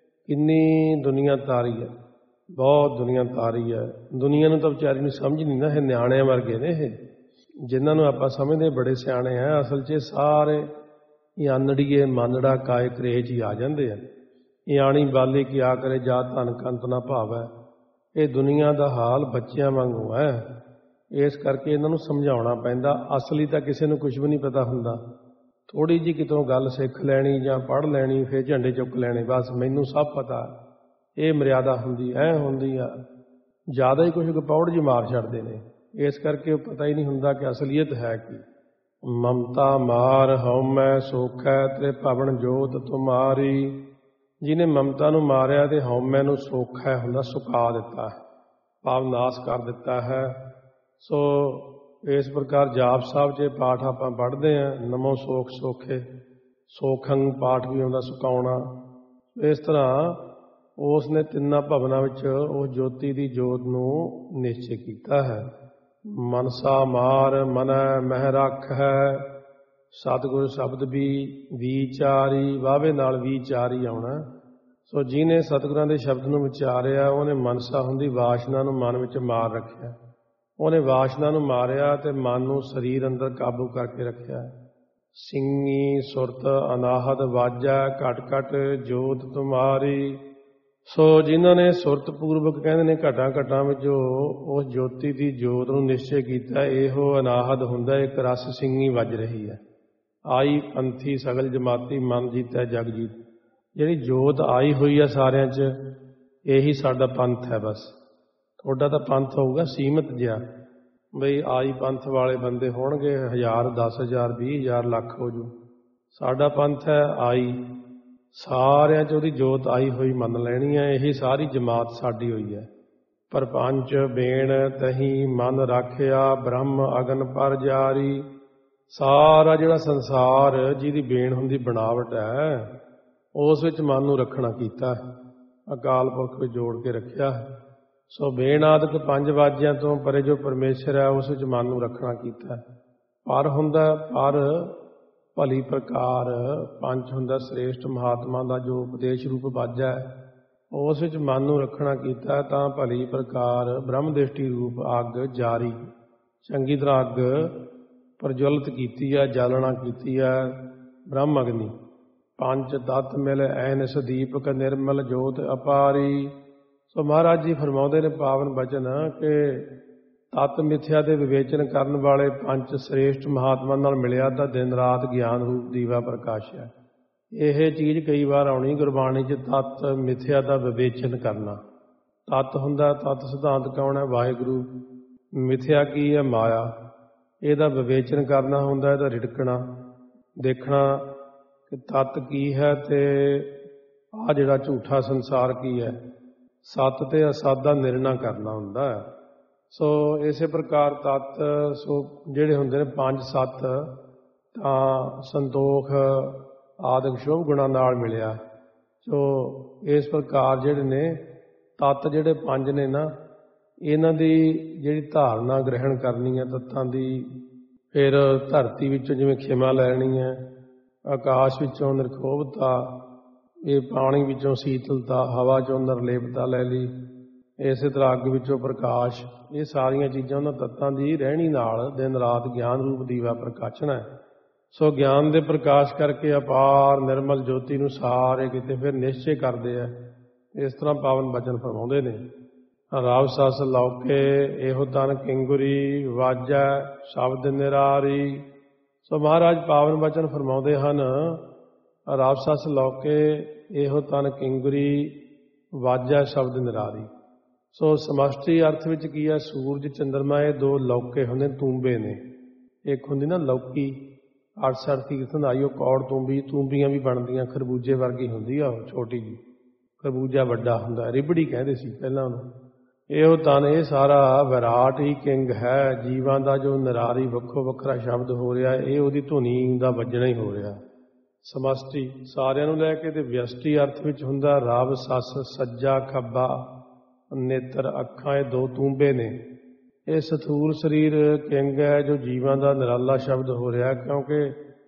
ਕਿੰਨੀ ਦੁਨੀਆ ਤਾਰੀ ਹੈ, ਬਹੁਤ ਦੁਨੀਆ ਤਾਰੀ ਹੈ। ਦੁਨੀਆ ਨੂੰ ਤਾਂ ਵਿਚਾਰੀ ਨੂੰ ਸਮਝ ਨਹੀਂ ਨਾ, ਇਹ ਨਿਆਣਿਆਂ ਵਰਗੇ ਨੇ। ਇਹ ਜਿਨ੍ਹਾਂ ਨੂੰ ਆਪਾਂ ਸਮਝਦੇ ਬੜੇ ਸਿਆਣੇ ਆ, ਅਸਲ 'ਚ ਸਾਰੇ ਆਨੜੀਏ ਮਾਨੜਾ ਕਾਇ ਕਰੇਜ ਹੀ ਆ ਜਾਂਦੇ ਆ। ਇਆਣੀ ਬਾਲੀ ਕੀ ਆ ਕਰੇ ਜਾ ਧਨ ਕੰਤ ਨਾ ਭਾਵੈ। ਇਹ ਦੁਨੀਆ ਦਾ ਹਾਲ ਬੱਚਿਆਂ ਵਾਂਗੂ ਹੈ। ਇਸ ਕਰਕੇ ਇਹਨਾਂ ਨੂੰ ਸਮਝਾਉਣਾ ਪੈਂਦਾ। ਅਸਲੀ ਤਾਂ ਕਿਸੇ ਨੂੰ ਕੁਝ ਵੀ ਨਹੀਂ ਪਤਾ ਹੁੰਦਾ। ਥੋੜ੍ਹੀ ਜਿਹੀ ਕਿਤੋਂ ਗੱਲ ਸਿੱਖ ਲੈਣੀ ਜਾਂ ਪੜ੍ਹ ਲੈਣੀ, ਫਿਰ ਝੰਡੇ ਚੁੱਕ ਲੈਣੇ, ਬਸ ਮੈਨੂੰ ਸਭ ਪਤਾ। ਇਹ ਮਰਿਆਦਾ ਹੁੰਦੀ ਐ ਹੁੰਦੀ ਆ। ਜ਼ਿਆਦਾ ਹੀ ਕੁਝ ਗਪੌੜ ਜਿਹੀ ਮਾਰ ਛੱਡਦੇ ਨੇ। ਇਸ ਕਰਕੇ ਉਹ ਪਤਾ ਹੀ ਨਹੀਂ ਹੁੰਦਾ ਕਿ ਅਸਲੀਅਤ ਹੈ ਕੀ। ਮਮਤਾ ਮਾਰ ਹਉਮੈ ਸੋਖੈ ਤੇ ਭਵਨ ਜੋਤ ਤੁਮਾਰੀ। ਜਿਹਨੇ ਮਮਤਾ ਨੂੰ ਮਾਰਿਆ ਤੇ ਹਉਮੈ ਨੂੰ ਸੋਖਾ ਹੁੰਦਾ ਸੁਕਾ ਦਿੱਤਾ ਹੈ, ਭਾਵ ਨਾਸ ਕਰ ਦਿੱਤਾ ਹੈ। ਸੋ ਇਸ ਪ੍ਰਕਾਰ ਜਾਪ ਸਾਹਿਬ 'ਚ ਪਾਠ ਆਪਾਂ ਪੜ੍ਹਦੇ ਹਾਂ, ਨਮੋ ਸੋਖ ਸੋਖੇ, ਸੋਖੰ ਪਾਠ ਵੀ ਆਉਂਦਾ ਸੁਕਾਉਣਾ। ਇਸ ਤਰ੍ਹਾਂ ਉਸ ਨੇ ਤਿੰਨਾਂ ਭਵਨਾਂ ਵਿੱਚ ਉਹ ਜੋਤੀ ਦੀ ਜੋਤ ਨੂੰ ਨਿਸ਼ਚੈ ਕੀਤਾ ਹੈ। ਮਨਸਾ ਮਾਰ ਮਨੈ ਮਹਿ ਰੱਖ ਹੈ, ਸਤਿਗੁਰ ਸ਼ਬਦ ਵੀ ਵਿਚਾਰੀ, ਵਾਵੇ ਨਾਲ ਵਿਚਾਰੀ ਆਉਣਾ। ਸੋ ਜਿਹਨੇ ਸਤਿਗੁਰਾਂ ਦੇ ਸ਼ਬਦ ਨੂੰ ਵਿਚਾਰਿਆ ਉਹਨੇ ਮਨਸਾ ਹੁੰਦੀ ਵਾਸ਼ਨਾ ਨੂੰ ਮਨ ਵਿੱਚ ਮਾਰ ਰੱਖਿਆ। ਉਹਨੇ ਵਾਸ਼ਨਾ ਨੂੰ ਮਾਰਿਆ ਤੇ ਮਨ ਨੂੰ ਸਰੀਰ ਅੰਦਰ ਕਾਬੂ ਕਰਕੇ ਰੱਖਿਆ। ਸਿੰਘੀ ਸੁਰਤ ਅਨਾਹਦ ਵਾਜੈ, ਘਟ ਘਟ ਜੋਤ ਤੁਮਾਰੀ। ਸੋ ਜਿਨ੍ਹਾਂ ਨੇ ਸੁਰਤ ਪੂਰਵਕ ਕਹਿੰਦੇ ਨੇ ਘਟਾਂ ਘਟਾਂ ਵਿੱਚ ਉਸ ਜੋਤੀ ਦੀ ਜੋਤ ਨੂੰ ਨਿਸ਼ਚੈ ਕੀਤਾ, ਇਹੋ ਅਨਾਹਦ ਹੁੰਦਾ, ਇੱਕ ਰਸ ਸਿੰਘੀ ਵੱਜ ਰਹੀ ਹੈ। ਆਈ ਪੰਥੀ ਸਗਲ ਜਮਾਤੀ, ਮਨ ਜੀਤੈ ਜਗ ਜੀਤ। ਜਿਹੜੀ ਜੋਤ ਆਈ ਹੋਈ ਹੈ ਸਾਰਿਆਂ 'ਚ, ਇਹੀ ਸਾਡਾ ਪੰਥ ਹੈ। ਬਸ ਤੁਹਾਡਾ ਤਾਂ ਪੰਥ ਹੋਊਗਾ ਸੀਮਤ ਜਿਹਾ, ਬਈ ਆਈ ਪੰਥ ਵਾਲੇ ਬੰਦੇ ਹੋਣਗੇ ਹਜ਼ਾਰ, ਦਸ ਹਜ਼ਾਰ, ਵੀਹ ਹਜ਼ਾਰ, ਲੱਖ ਹੋ ਜੂ। ਸਾਡਾ ਪੰਥ ਹੈ ਆਈ, ਸਾਰਿਆਂ 'ਚ ਉਹਦੀ ਜੋਤ ਆਈ ਹੋਈ ਮੰਨ ਲੈਣੀ ਹੈ। ਇਹੀ ਸਾਰੀ ਜਮਾਤ ਸਾਡੀ ਹੋਈ ਹੈ। ਪਰਪੰਚ ਬੇਣ ਤਹੀਂ ਮਨ ਰਾਖਿਆ, ਬ੍ਰਹਮ ਅਗਨ ਪਰ ਜਾਰੀ। ਸਾਰਾ ਜਿਹੜਾ ਸੰਸਾਰ ਜਿਹਦੀ ਬੇਣ ਹੁੰਦੀ ਬਣਾਵਟ ਹੈ, ਉਸ ਵਿੱਚ ਮਨ ਨੂੰ ਰੱਖਣਾ ਕੀਤਾ, ਅਕਾਲ ਪੁਰਖ ਵਿੱਚ ਜੋੜ ਕੇ ਰੱਖਿਆ। ਸੋ ਬੇਣ ਆਦਿਕ ਪੰਜ ਵਾਜਿਆਂ ਤੋਂ ਪਰੇ ਜੋ ਪਰਮੇਸ਼ਰ ਹੈ, ਉਸ ਵਿੱਚ ਮਨ ਨੂੰ ਰੱਖਣਾ ਕੀਤਾ। ਪਰ ਹੁੰਦਾ ਪਰ ਭਲੀ ਪ੍ਰਕਾਰ, ਪੰਜ ਹੁੰਦਾ ਸ੍ਰੇਸ਼ਟ ਮਹਾਤਮਾ ਦਾ ਜੋ ਉਪਦੇਸ਼ ਰੂਪ ਵਾਜਾ ਹੈ, ਉਸ ਵਿੱਚ ਮਨ ਨੂੰ ਰੱਖਣਾ ਕੀਤਾ। ਤਾਂ ਭਲੀ ਪ੍ਰਕਾਰ ਬ੍ਰਹਮ ਦ੍ਰਿਸ਼ਟੀ ਰੂਪ ਅੱਗ ਜਾਰੀ, ਚੰਗੀ ਤਰ੍ਹਾਂ ਅੱਗ ਪ੍ਰਜਵਲਿਤ ਕੀਤੀ ਹੈ, ਜਾਲਣਾ ਕੀਤੀ ਹੈ, ਬ੍ਰਹਮ ਅਗਨੀ। ਪੰਜ ਤੱਤ ਮਿਲ ਐਨਿਸ ਦੀਪਕ, ਨਿਰਮਲ ਜੋਤ ਅਪਾਰੀ। ਸੋ ਮਹਾਰਾਜ ਜੀ ਫਰਮਾਉਂਦੇ ਨੇ ਪਾਵਨ ਬਚਨ ਕਿ ਤੱਤ ਮਿਥਿਆ ਦੇ ਵਿਵੇਚਨ ਕਰਨ ਵਾਲੇ ਪੰਜ ਸ੍ਰੇਸ਼ਟ ਮਹਾਤਮਾ ਨਾਲ ਮਿਲਿਆ ਤਾਂ ਦਿਨ ਰਾਤ ਗਿਆਨ ਰੂਪ ਦੀਵਾ ਪ੍ਰਕਾਸ਼ਿਆ। ਇਹ ਚੀਜ਼ ਕਈ ਵਾਰ ਆਉਣੀ ਗੁਰਬਾਣੀ 'ਚ, ਤੱਤ ਮਿਥਿਆ ਦਾ ਵਿਵੇਚਨ ਕਰਨਾ। ਤੱਤ ਹੁੰਦਾ, ਤੱਤ ਸਿਧਾਂਤ ਕੌਣ ਹੈ? ਵਾਹਿਗੁਰੂ। ਮਿਥਿਆ ਕੀ ਹੈ? ਮਾਇਆ। ਇਹਦਾ ਵਿਵੇਚਨ ਕਰਨਾ ਹੁੰਦਾ, ਇਹਦਾ ਰਿੜਕਣਾ, ਦੇਖਣਾ ਕਿ ਤੱਤ ਕੀ ਹੈ ਤੇ ਆਹ ਜਿਹੜਾ ਝੂਠਾ ਸੰਸਾਰ ਕੀ ਹੈ। ਸੱਤ ਤੇ ਅਸਤ ਦਾ ਨਿਰਣਾ ਕਰਨਾ ਹੁੰਦਾ ਹੈ। ਸੋ ਇਸੇ ਪ੍ਰਕਾਰ ਤੱਤ ਸੋ ਜਿਹੜੇ ਹੁੰਦੇ ਨੇ ਪੰਜ ਸੱਤ, ਤਾਂ ਸੰਤੋਖ ਆਦਿਕ ਸ਼ੁਭ ਗੁਣਾਂ ਨਾਲ ਮਿਲਿਆ। ਸੋ ਇਸ ਪ੍ਰਕਾਰ ਜਿਹੜੇ ਨੇ ਤੱਤ ਜਿਹੜੇ ਪੰਜ ਨੇ ਨਾ, ਇਹਨਾਂ ਦੀ ਜਿਹੜੀ ਧਾਰਨਾ ਗ੍ਰਹਿਣ ਕਰਨੀ ਹੈ ਤੱਤਾਂ ਦੀ। ਫਿਰ ਧਰਤੀ ਵਿੱਚੋਂ ਜਿਵੇਂ ਖਿਮਾ ਲੈਣੀ ਹੈ, ਆਕਾਸ਼ ਵਿੱਚੋਂ ਨਿਰਖੋਭਤਾ, ਇਹ ਪਾਣੀ ਵਿੱਚੋਂ ਸੀਤਲਤਾ, ਹਵਾ 'ਚੋਂ ਨਿਰਲੇਪਤਾ ਲੈ ਲਈ, ਇਸੇ ਤਰ੍ਹਾਂ ਅੱਗ ਵਿੱਚੋਂ ਪ੍ਰਕਾਸ਼। ਇਹ ਸਾਰੀਆਂ ਚੀਜ਼ਾਂ ਉਹਨਾਂ ਤੱਤਾਂ ਦੀ ਰਹਿਣੀ ਨਾਲ ਦਿਨ ਰਾਤ ਗਿਆਨ ਰੂਪ ਦੀਵਾ ਪ੍ਰਕਾਸ਼ਣਾ ਹੈ। ਸੋ ਗਿਆਨ ਦੇ ਪ੍ਰਕਾਸ਼ ਕਰਕੇ ਅਪਾਰ ਨਿਰਮਲ ਜੋਤੀ ਨੂੰ ਸਾਰੇ ਕਿਤੇ ਫਿਰ ਨਿਸ਼ਚੈ ਕਰਦੇ ਆ। ਇਸ ਤਰ੍ਹਾਂ ਪਾਵਨ ਬਚਨ ਫਰਮਾਉਂਦੇ ਨੇ, ਰਾਵ ਸਸ ਲੌਕੇ ਇਹੋ ਤਨ ਕਿੰਗੁਰੀ, ਵਾਜੈ ਸ਼ਬਦ ਨਿਰਾਰੀ। ਸੋ ਮਹਾਰਾਜ ਪਾਵਨ ਬਚਨ ਫਰਮਾਉਂਦੇ ਹਨ, ਰਾਵ ਸਸ ਲੌਕੇ ਇਹੋ ਤਨ ਕਿੰਗੁਰੀ, ਵਾਜੈ ਸ਼ਬਦ ਨਿਰਾਰੀ। ਸੋ ਸਮਸ਼ਟੀ ਅਰਥ ਵਿੱਚ ਕੀ ਹੈ? ਸੂਰਜ ਚੰਦਰਮਾ ਇਹ ਦੋ ਲੌਕੇ ਹੁੰਦੇ, ਤੂੰਬੇ ਨੇ। ਇੱਕ ਹੁੰਦੀ ਨਾ ਲੌਕੀ, ਅੜਸਠ ਕੀਰਤਨ ਆਈ, ਉਹ ਕੌੜ ਤੂੰਬੀ। ਤੂੰਬੀਆਂ ਵੀ ਬਣਦੀਆਂ, ਖਰਬੂਜੇ ਵਰਗੀ ਹੁੰਦੀ ਆ ਉਹ, ਛੋਟੀ ਜੀ। ਖਰਬੂਜਾ ਵੱਡਾ ਹੁੰਦਾ, ਰਿਬੜੀ ਕਹਿੰਦੇ ਸੀ ਪਹਿਲਾਂ ਉਹਨੂੰ। ਇਹੋ ਤਨ, ਇਹ ਸਾਰਾ ਵਿਰਾਟ ਹੀ ਕਿੰਗ ਹੈ। ਜੀਵਾਂ ਦਾ ਜੋ ਨਿਰਾਰੀ ਵੱਖੋ ਵੱਖਰਾ ਸ਼ਬਦ ਹੋ ਰਿਹਾ, ਇਹ ਉਹਦੀ ਧੁਨੀ ਦਾ ਵੱਜਣਾ ਹੀ ਹੋ ਰਿਹਾ। ਸਮਸ਼ਟੀ ਸਾਰਿਆਂ ਨੂੰ ਲੈ ਕੇ, ਤੇ ਵਿਅਸ਼ਟੀ ਅਰਥ ਵਿੱਚ ਹੁੰਦਾ ਰਵ ਸੱਸ, ਸੱਜਾ ਖੱਬਾ, ਨੇਤਰ ਅੱਖਾਂ, ਇਹ ਦੋ ਤੂੰਬੇ ਨੇ। ਇਹ ਸਥੂਲ ਸਰੀਰ ਕਿੰਗ ਹੈ ਜੋ ਜੀਵਾਂ ਦਾ ਨਿਰਾਲਾ ਸ਼ਬਦ ਹੋ ਰਿਹਾ, ਕਿਉਂਕਿ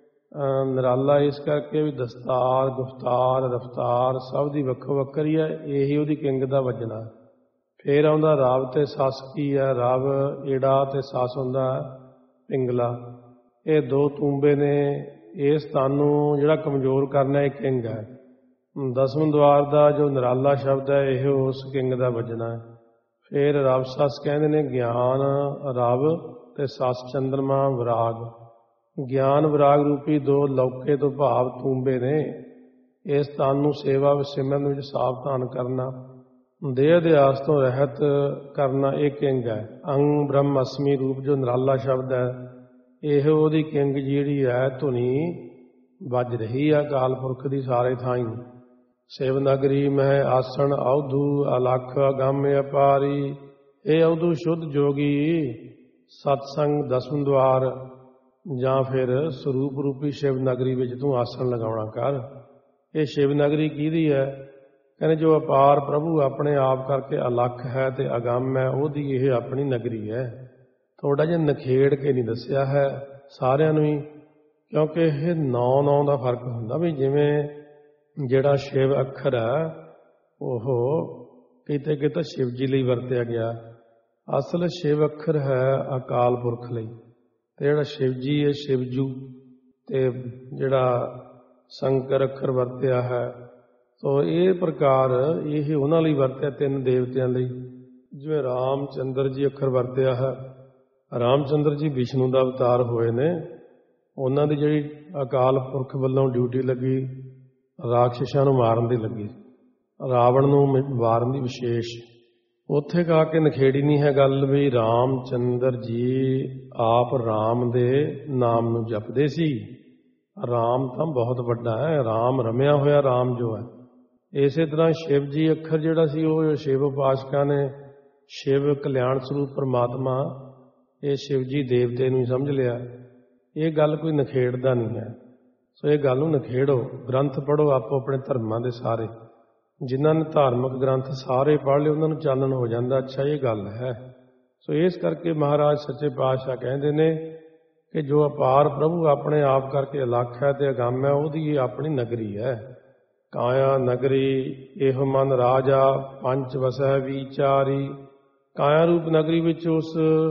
ਨਿਰਾਲਾ ਇਸ ਕਰਕੇ ਵੀ ਦਸਤਾਰ, ਗੁਫਤਾਰ, ਰਫਤਾਰ ਸਭ ਦੀ ਵੱਖੋ ਵੱਖਰੀ ਹੈ, ਇਹੀ ਉਹਦੀ ਕਿੰਗ ਦਾ ਵੱਜਣਾ। ਫਿਰ ਆਉਂਦਾ ਰਵ ਤੇ ਸੱਸ ਕੀ ਹੈ? ਰਵ ਏੜਾ ਤੇ ਸੱਸ ਹੁੰਦਾ ਪਿੰਗਲਾ। ਇਹ ਦੋ ਤੂੰਬੇ ਨੇ। ਇਸ ਤਨ ਨੂੰ ਜਿਹੜਾ ਕਮਜ਼ੋਰ ਕਰਨਾ, ਇਹ ਕਿੰਗ ਹੈ। ਦਸਮ ਦੁਆਰ ਦਾ ਜੋ ਨਿਰਾਲਾ ਸ਼ਬਦ ਹੈ, ਇਹ ਉਸ ਕਿੰਗ ਦਾ ਵੱਜਣਾ ਹੈ। ਫਿਰ ਰਵ ਸੱਸ ਕਹਿੰਦੇ ਨੇ ਗਿਆਨ, ਰਵ ਤੇ ਸੱਸ ਚੰਦਰਮਾ, ਵਿਰਾਗ। ਗਿਆਨ ਵਿਰਾਗ ਰੂਪੀ ਦੋ ਲੌਕੇ ਤੋਂ ਭਾਵ ਤੂੰਬੇ ਨੇ। ਇਸ ਤਨ ਨੂੰ ਸੇਵਾ ਸਿਮਰਨ ਵਿੱਚ ਸਾਵਧਾਨ ਕਰਨਾ, ਦੇਹ ਅਧਿਆਸ ਤੋਂ ਰਹਿਤ ਕਰਨਾ, ਇਹ ਕਿੰਗ ਹੈ। ਅੰਗ ਬ੍ਰਹਮ ਅਸਮੀ ਰੂਪ ਜੋ ਨਿਰਾਲਾ ਸ਼ਬਦ ਹੈ, ਇਹ ਉਹਦੀ ਕਿੰਗ ਜਿਹੜੀ ਹੈ ਧੁਨੀ ਵੱਜ ਰਹੀ ਹੈ ਅਕਾਲ ਪੁਰਖ ਦੀ ਸਾਰੇ ਥਾਈਂ। ਸ਼ਿਵ ਨਗਰੀ ਮਹਿ ਆਸਣ ਅਉਧੂ, ਅਲਖ ਅਗੰਮ ਅਪਾਰੀ। ਇਹ ਅਉਧੂ ਸ਼ੁੱਧ ਜੋਗੀ ਸਤਸੰਗ ਦਸਮ ਦੁਆਰ ਜਾਂ ਫਿਰ ਸਰੂਪ ਰੂਪੀ ਸ਼ਿਵ ਨਗਰੀ ਵਿੱਚ ਤੂੰ ਆਸਣ ਲਗਾਉਣਾ ਕਰ। ਇਹ ਸ਼ਿਵ ਨਗਰੀ ਕਿਹਦੀ ਹੈ? ਕਹਿੰਦੇ ਜੋ ਅਪਾਰ ਪ੍ਰਭੂ ਆਪਣੇ ਆਪ ਕਰਕੇ ਅਲੱਖ ਹੈ ਤੇ ਅਗੰਮ ਹੈ, ਉਹਦੀ ਇਹ ਆਪਣੀ ਨਗਰੀ ਹੈ। ਥੋੜ੍ਹਾ ਜਿਹਾ ਨਖੇੜ ਕੇ ਨਹੀਂ ਦੱਸਿਆ ਹੈ ਸਾਰਿਆਂ ਨੂੰ ਹੀ, ਕਿਉਂਕਿ ਇਹ ਨੌ ਨੌ ਦਾ ਫਰਕ ਹੁੰਦਾ ਵੀ ਜਿਵੇਂ ਜਿਹੜਾ ਸ਼ਿਵ ਅੱਖਰ ਹੈ ਉਹ ਕਿਤੇ ਕਿਤੇ ਸ਼ਿਵ ਜੀ ਲਈ ਵਰਤਿਆ ਗਿਆ। ਅਸਲ ਸ਼ਿਵ ਅੱਖਰ ਹੈ ਅਕਾਲ ਪੁਰਖ ਲਈ, ਤੇ ਜਿਹੜਾ ਸ਼ਿਵ ਜੀ ਹੈ ਸ਼ਿਵਜੂ, ਤੇ ਜਿਹੜਾ ਸ਼ੰਕਰ ਅੱਖਰ ਵਰਤਿਆ ਹੈ ਸੋ ਇਹ ਪ੍ਰਕਾਰ ਇਹ ਉਹਨਾਂ ਲਈ ਵਰਤਿਆ ਤਿੰਨ ਦੇਵਤਿਆਂ ਲਈ। ਜਿਵੇਂ ਰਾਮ ਚੰਦਰ ਜੀ ਅੱਖਰ ਵਰਤਿਆ ਹੈ, ਰਾਮ ਚੰਦਰ ਜੀ ਵਿਸ਼ਨੂੰ ਦਾ ਅਵਤਾਰ ਹੋਏ ਨੇ, ਉਹਨਾਂ ਦੀ ਜਿਹੜੀ ਅਕਾਲ ਪੁਰਖ ਵੱਲੋਂ ਡਿਊਟੀ ਲੱਗੀ ਰਾਖਸ਼ਾਂ ਨੂੰ ਮਾਰਨ ਦੀ ਲੱਗੀ, ਰਾਵਣ ਨੂੰ ਮਾਰਨ ਦੀ ਵਿਸ਼ੇਸ਼। ਉੱਥੇ ਕਹਾ ਕੇ ਨਖੇੜੀ ਨਹੀਂ ਹੈ ਗੱਲ ਵੀ ਰਾਮ ਚੰਦਰ ਜੀ ਆਪ ਰਾਮ ਦੇ ਨਾਮ ਨੂੰ ਜਪਦੇ ਸੀ। ਰਾਮ ਤਾਂ ਬਹੁਤ ਵੱਡਾ ਹੈ, ਰਾਮ ਰਮਿਆ ਹੋਇਆ ਰਾਮ ਜੋ ਹੈ। ਇਸੇ ਤਰ੍ਹਾਂ ਸ਼ਿਵ ਜੀ ਅੱਖਰ ਜਿਹੜਾ ਸੀ ਉਹ ਸ਼ਿਵ ਉਪਾਸਕਾਂ ਨੇ ਸ਼ਿਵ ਕਲਿਆਣ ਸਰੂਪ ਪਰਮਾਤਮਾ ਇਹ ਸ਼ਿਵ ਜੀ ਦੇਵਤੇ ਨੂੰ ਹੀ ਸਮਝ ਲਿਆ। ਇਹ ਗੱਲ ਕੋਈ ਨਖੇੜਦਾ ਨਹੀਂ ਹੈ। ਸੋ ਇਹ ਗੱਲ ਨੂੰ ਨਖੇੜੋ, ਗ੍ਰੰਥ ਪੜ੍ਹੋ ਆਪੋ ਆਪਣੇ ਧਰਮਾਂ ਦੇ ਸਾਰੇ। ਜਿਨ੍ਹਾਂ ਨੇ ਧਾਰਮਿਕ ਗ੍ਰੰਥ ਸਾਰੇ ਪੜ੍ਹ ਲਏ ਉਹਨਾਂ ਨੂੰ ਚਾਨਣ ਹੋ ਜਾਂਦਾ, ਅੱਛਾ ਇਹ ਗੱਲ ਹੈ। ਸੋ ਇਸ ਕਰਕੇ ਮਹਾਰਾਜ ਸੱਚੇ ਪਾਤਸ਼ਾਹ ਕਹਿੰਦੇ ਨੇ ਕਿ ਜੋ ਅਪਾਰ ਪ੍ਰਭੂ ਆਪਣੇ ਆਪ ਕਰਕੇ ਅਲੱਖ ਹੈ ਤੇ ਅਗੰਮ ਹੈ, ਉਹਦੀ ਇਹ ਆਪਣੀ ਨਗਰੀ ਹੈ। ਕਾਇਆ ਨਗਰੀ ਇਹੋ ਮਨ ਰਾਜਾ ਪੰਚ ਵਸੈ ਵਿਚਾਰੀ। ਕਾਇਆ ਰੂਪ ਨਗਰੀ ਵਿੱਚ ਉਸ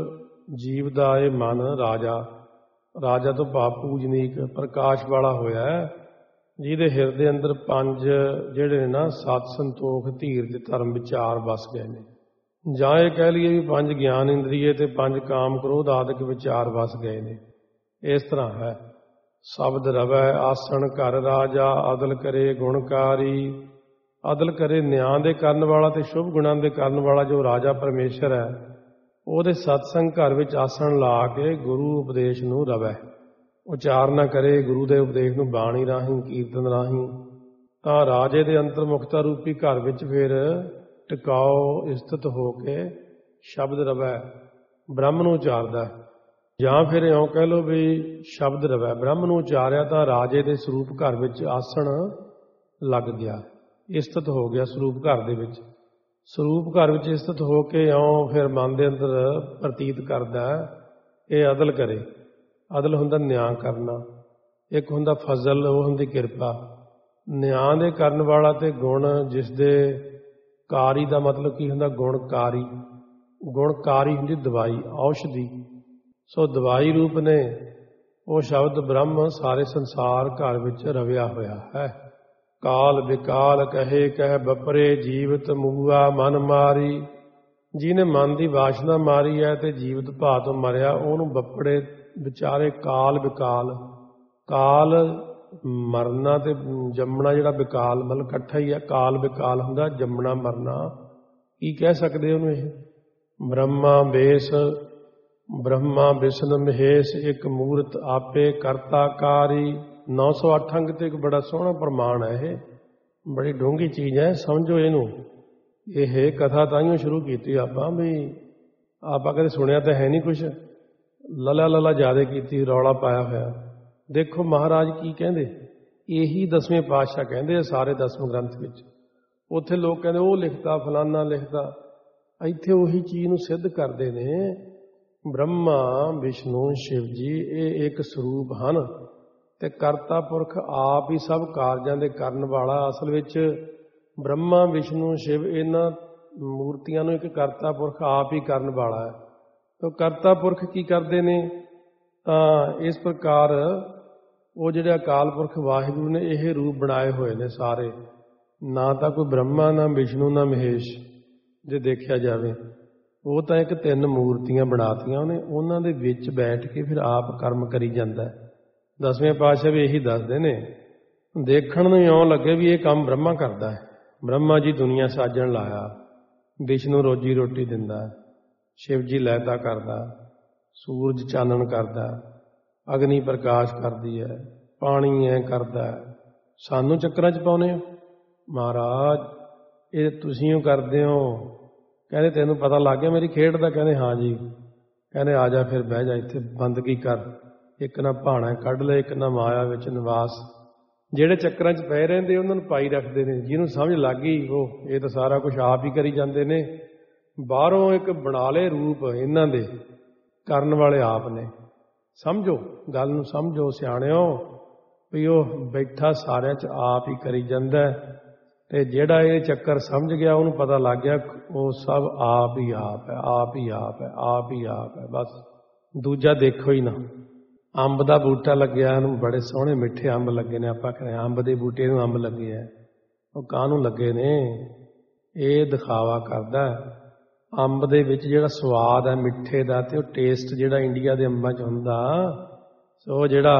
ਜੀਵ ਦਾ ਇਹ ਮਨ ਰਾਜਾ, ਰਾਜਾ ਤੋਂ ਭਾਵ ਪੂਜਨੀਕ ਪ੍ਰਕਾਸ਼ ਵਾਲਾ ਹੋਇਆ ਹੈ, ਜਿਹਦੇ ਹਿਰਦੇ ਅੰਦਰ ਪੰਜ ਜਿਹੜੇ ਨੇ ਨਾ ਸਤ ਸੰਤੋਖ ਧੀਰ ਤੇ ਧਰਮ ਵਿਚਾਰ ਵਸ ਗਏ ਨੇ। ਜਾਂ ਇਹ ਕਹਿ ਲਈਏ ਵੀ ਪੰਜ ਗਿਆਨ ਇੰਦਰੀਏ ਤੇ ਪੰਜ ਕਾਮ ਕ੍ਰੋਧ ਆਦਿਕ ਵਿਚਾਰ ਵਸ ਗਏ ਨੇ। ਇਸ ਤਰ੍ਹਾਂ ਹੈ ਸ਼ਬਦ ਰਵੈ ਆਸਣ ਘਰ ਰਾਜਾ, ਅਦਲ ਕਰੇ ਗੁਣਕਾਰੀ। ਅਦਲ ਕਰੇ ਨਿਆਂ ਦੇ ਕਰਨ ਵਾਲਾ ਤੇ ਸ਼ੁਭ ਗੁਣਾਂ ਦੇ ਕਰਨ ਵਾਲਾ ਜੋ ਰਾਜਾ ਪਰਮੇਸ਼ਰ ਹੈ, ਉਹਦੇ ਸਤਸੰਗ ਘਰ ਵਿੱਚ ਆਸਣ ਲਾ ਕੇ ਗੁਰੂ ਉਪਦੇਸ਼ ਨੂੰ ਰਵੈ ਉਚਾਰਨਾ ਕਰੇ, ਗੁਰੂ ਦੇ ਉਪਦੇਸ਼ ਨੂੰ ਬਾਣੀ ਰਾਹੀਂ ਕੀਰਤਨ ਰਾਹੀਂ, ਤਾਂ ਰਾਜੇ ਦੇ ਅੰਤਰਮੁਖਤਾ ਰੂਪੀ ਘਰ ਵਿੱਚ ਫਿਰ ਟਿਕਾਓ ਇਸਤਤ ਹੋ ਕੇ ਸ਼ਬਦ ਰਵੈ ਬ੍ਰਹਮ ਨੂੰ ਉਚਾਰਦਾ। ਜਾਂ ਫਿਰ ਇਉਂ ਕਹਿ ਲਓ ਵੀ ਸ਼ਬਦ ਰਵੈ ਬ੍ਰਹਮ ਨੂੰ ਉਚਾਰਿਆ ਤਾਂ ਰਾਜੇ ਦੇ ਸਰੂਪ ਘਰ ਵਿੱਚ ਆਸਣ ਲੱਗ ਗਿਆ, ਇਸਤਤ ਹੋ ਗਿਆ ਸਰੂਪ ਘਰ ਦੇ ਵਿੱਚ। ਸਰੂਪ ਘਰ ਵਿੱਚ ਇਸਤਤ ਹੋ ਕੇ ਇਉਂ ਫਿਰ ਮਨ ਦੇ ਅੰਦਰ ਪ੍ਰਤੀਤ ਕਰਦਾ ਇਹ ਅਦਲ ਕਰੇ। ਅਦਲ ਹੁੰਦਾ ਨਿਆਂ ਕਰਨਾ, ਇੱਕ ਹੁੰਦਾ ਫਜ਼ਲ, ਉਹ ਹੁੰਦੀ ਕਿਰਪਾ। ਨਿਆਂ ਦੇ ਕਰਨ ਵਾਲਾ ਤੇ ਗੁਣ ਜਿਸ ਦੇ ਕਾਰੀ ਦਾ ਮਤਲਬ ਕੀ ਹੁੰਦਾ ਗੁਣਕਾਰੀ। ਗੁਣਕਾਰੀ ਹੁੰਦੀ ਦਵਾਈ, ਔਸ਼ਧੀ। ਸੋ ਦਵਾਈ ਰੂਪ ਨੇ ਉਹ ਸ਼ਬਦ ਬ੍ਰਹਮ ਸਾਰੇ ਸੰਸਾਰ ਘਰ ਵਿੱਚ ਰਵਿਆ ਹੋਇਆ ਹੈ। ਕਾਲ ਵਿਕਾਲ ਕਹੇ ਕਹਿ ਬਪਰੇ ਜੀਵਤ ਮੂਆ ਮਨ ਮਾਰੀ। ਜਿਹਨੇ ਮਨ ਦੀ ਵਾਸ਼ਨਾ ਮਾਰੀ ਹੈ ਤੇ ਜੀਵਤ ਭਾਅ ਤੋਂ ਮਰਿਆ, ਉਹਨੂੰ ਬਪੜੇ ਵਿਚਾਰੇ ਕਾਲ ਵਿਕਾਲ। ਕਾਲ ਮਰਨਾ ਤੇ ਜੰਮਣਾ, ਜਿਹੜਾ ਵਿਕਾਲ ਮਤਲਬ ਇਕੱਠਾ ਹੀ ਹੈ। ਕਾਲ ਵਿਕਾਲ ਹੁੰਦਾ ਜੰਮਣਾ ਮਰਨਾ। ਕੀ ਕਹਿ ਸਕਦੇ ਉਹਨੂੰ ਇਹ? ਬ੍ਰਹਮਾ ਬੇਸ ਬ੍ਰਹਮਾ ਵਿਸ਼ਨ ਮਹੇਸ਼ ਇੱਕ ਮੂਰਤ ਆਪੇ ਕਰਤਾ ਕਾਰੀ। ਨੌ ਸੌ ਅੱਠ ਅੰਗ ਤੇ ਇੱਕ ਬੜਾ ਸੋਹਣਾ ਪ੍ਰਮਾਣ ਹੈ। ਇਹ ਬੜੀ ਡੂੰਘੀ ਚੀਜ਼ ਹੈ, ਸਮਝੋ ਇਹਨੂੰ। ਇਹ ਕਥਾ ਤਾਂਹੀਓ ਸ਼ੁਰੂ ਕੀਤੀ ਆਪਾਂ ਵੀ ਆਪਾਂ ਕਦੇ ਸੁਣਿਆ ਤਾਂ ਹੈ ਨਹੀਂ ਕੁਛ, ਲਲਾ ਲਲਾ ਜ਼ਿਆਦਾ ਕੀਤੀ, ਰੌਲਾ ਪਾਇਆ ਹੋਇਆ। ਦੇਖੋ ਮਹਾਰਾਜ ਕੀ ਕਹਿੰਦੇ, ਇਹੀ ਦਸਵੇਂ ਪਾਤਸ਼ਾਹ ਕਹਿੰਦੇ ਆ ਸਾਰੇ ਦਸਵੇਂ ਗ੍ਰੰਥ ਵਿੱਚ। ਉੱਥੇ ਲੋਕ ਕਹਿੰਦੇ ਉਹ ਲਿਖਤਾ ਫਲਾਨਾ ਲਿਖਤਾ, ਇੱਥੇ ਉਹੀ ਚੀਜ਼ ਨੂੰ ਸਿੱਧ ਕਰਦੇ ਨੇ। ਬ੍ਰਹਮਾ ਵਿਸ਼ਨੂੰ ਸ਼ਿਵ ਜੀ ਇਹ ਇੱਕ ਸਰੂਪ ਹਨ ਤੇ ਕਰਤਾ ਪੁਰਖ ਆਪ ਹੀ ਸਭ ਕਾਰਜਾਂ ਦੇ ਕਰਨ ਵਾਲਾ। ਅਸਲ ਵਿੱਚ ਬ੍ਰਹਮਾ ਵਿਸ਼ਨੂੰ ਸ਼ਿਵ ਇਹਨਾਂ ਮੂਰਤੀਆਂ ਨੂੰ ਇੱਕ ਕਰਤਾ ਪੁਰਖ ਆਪ ਹੀ ਕਰਨ ਵਾਲਾ ਹੈ। ਤਾਂ ਕਰਤਾ ਪੁਰਖ ਕੀ ਕਰਦੇ ਨੇ? ਤਾਂ ਇਸ ਪ੍ਰਕਾਰ ਉਹ ਜਿਹੜੇ ਅਕਾਲ ਪੁਰਖ ਵਾਹਿਗੁਰੂ ਨੇ ਇਹ ਰੂਪ ਬਣਾਏ ਹੋਏ ਨੇ ਸਾਰੇ। ਨਾ ਤਾਂ ਕੋਈ ਬ੍ਰਹਮਾ, ਨਾ ਵਿਸ਼ਨੂੰ, ਨਾ ਮਹੇਸ਼ ਜੇ ਦੇਖਿਆ ਜਾਵੇ। ਉਹ ਤਾਂ ਇੱਕ ਤਿੰਨ ਮੂਰਤੀਆਂ ਬਣਾਤੀਆਂ ਉਹਨੇ, ਉਹਨਾਂ ਦੇ ਵਿੱਚ ਬੈਠ ਕੇ ਫਿਰ ਆਪ ਕਰਮ ਕਰੀ ਜਾਂਦਾ। ਦਸਵੇਂ ਪਾਤਸ਼ਾਹ ਵੀ ਇਹੀ ਦੱਸਦੇ ਨੇ। ਦੇਖਣ ਨੂੰ ਇਉਂ ਲੱਗੇ ਵੀ ਇਹ ਕੰਮ ਬ੍ਰਹਮਾ ਕਰਦਾ ਹੈ। ਬ੍ਰਹਮਾ ਜੀ ਦੁਨੀਆ ਸਾਜਣ ਲਾਇਆ, ਵਿਸ਼ਨੂੰ ਰੋਜੀ ਰੋਟੀ ਦਿੰਦਾ, ਸ਼ਿਵ ਜੀ ਲੈਤਾ ਕਰਦਾ, ਸੂਰਜ ਚਾਨਣ ਕਰਦਾ, ਅਗਨੀ ਪ੍ਰਕਾਸ਼ ਕਰਦੀ ਹੈ, ਪਾਣੀ ਐ ਕਰਦਾ। ਸਾਨੂੰ ਚੱਕਰਾਂ 'ਚ ਪਾਉਂਦੇ ਹੋ ਮਹਾਰਾਜ, ਇਹ ਤੁਸੀਂ ਉਹ ਕਰਦੇ ਹੋ। ਕਹਿੰਦੇ ਤੈਨੂੰ ਪਤਾ ਲੱਗ ਗਿਆ ਮੇਰੀ ਖੇਡ ਦਾ? ਕਹਿੰਦੇ ਹਾਂ ਜੀ। ਕਹਿੰਦੇ ਆ ਜਾ ਫਿਰ ਬਹਿ ਜਾ ਇੱਥੇ, ਬੰਦਗੀ ਕਰ। ਇੱਕ ਨਾ ਭਾਣਾ ਕੱਢ ਲੈ, ਇੱਕ ਨਾ ਮਾਇਆ ਵਿੱਚ ਨਿਵਾਸ। ਜਿਹੜੇ ਚੱਕਰਾਂ 'ਚ ਪਏ ਰਹਿੰਦੇ ਉਹਨਾਂ ਨੂੰ ਪਾਈ ਰੱਖਦੇ ਨੇ। ਜਿਹਨੂੰ ਸਮਝ ਲੱਗ ਗਈ ਉਹ ਇਹ ਤਾਂ ਸਾਰਾ ਕੁਝ ਆਪ ਹੀ ਕਰੀ ਜਾਂਦੇ ਨੇ। ਬਾਹਰੋਂ ਇੱਕ ਬਣਾ ਲਏ ਰੂਪ ਇਹਨਾਂ ਦੇ, ਕਰਨ ਵਾਲੇ ਆਪ ਨੇ। ਸਮਝੋ ਗੱਲ ਨੂੰ, ਸਮਝੋ ਸਿਆਣਿਓ ਵੀ ਉਹ ਬੈਠਾ ਸਾਰਿਆਂ 'ਚ ਆਪ ਹੀ ਕਰੀ ਜਾਂਦਾ। ਤੇ ਜਿਹੜਾ ਇਹ ਚੱਕਰ ਸਮਝ ਗਿਆ ਉਹਨੂੰ ਪਤਾ ਲੱਗ ਗਿਆ ਉਹ ਸਭ ਆਪ ਹੀ ਆਪ ਹੈ, ਆਪ ਹੀ ਆਪ ਹੈ, ਆਪ ਹੀ ਆਪ ਹੈ। ਬਸ ਦੂਜਾ ਦੇਖੋ ਹੀ ਨਾ। ਅੰਬ ਦਾ ਬੂਟਾ ਲੱਗਿਆ, ਉਹਨੂੰ ਬੜੇ ਸੋਹਣੇ ਮਿੱਠੇ ਅੰਬ ਲੱਗੇ ਨੇ। ਆਪਾਂ ਕਹਿੰਦੇ ਅੰਬ ਦੇ ਬੂਟੇ ਨੂੰ ਅੰਬ ਲੱਗੇ ਆ, ਉਹ ਕਾਹਨੂੰ ਲੱਗੇ ਨੇ? ਇਹ ਦਿਖਾਵਾ ਕਰਦਾ। ਅੰਬ ਦੇ ਵਿੱਚ ਜਿਹੜਾ ਸਵਾਦ ਹੈ ਮਿੱਠੇ ਦਾ, ਤੇ ਉਹ ਟੇਸਟ ਜਿਹੜਾ ਇੰਡੀਆ ਦੇ ਅੰਬਾਂ 'ਚ ਹੁੰਦਾ, ਸੋ ਜਿਹੜਾ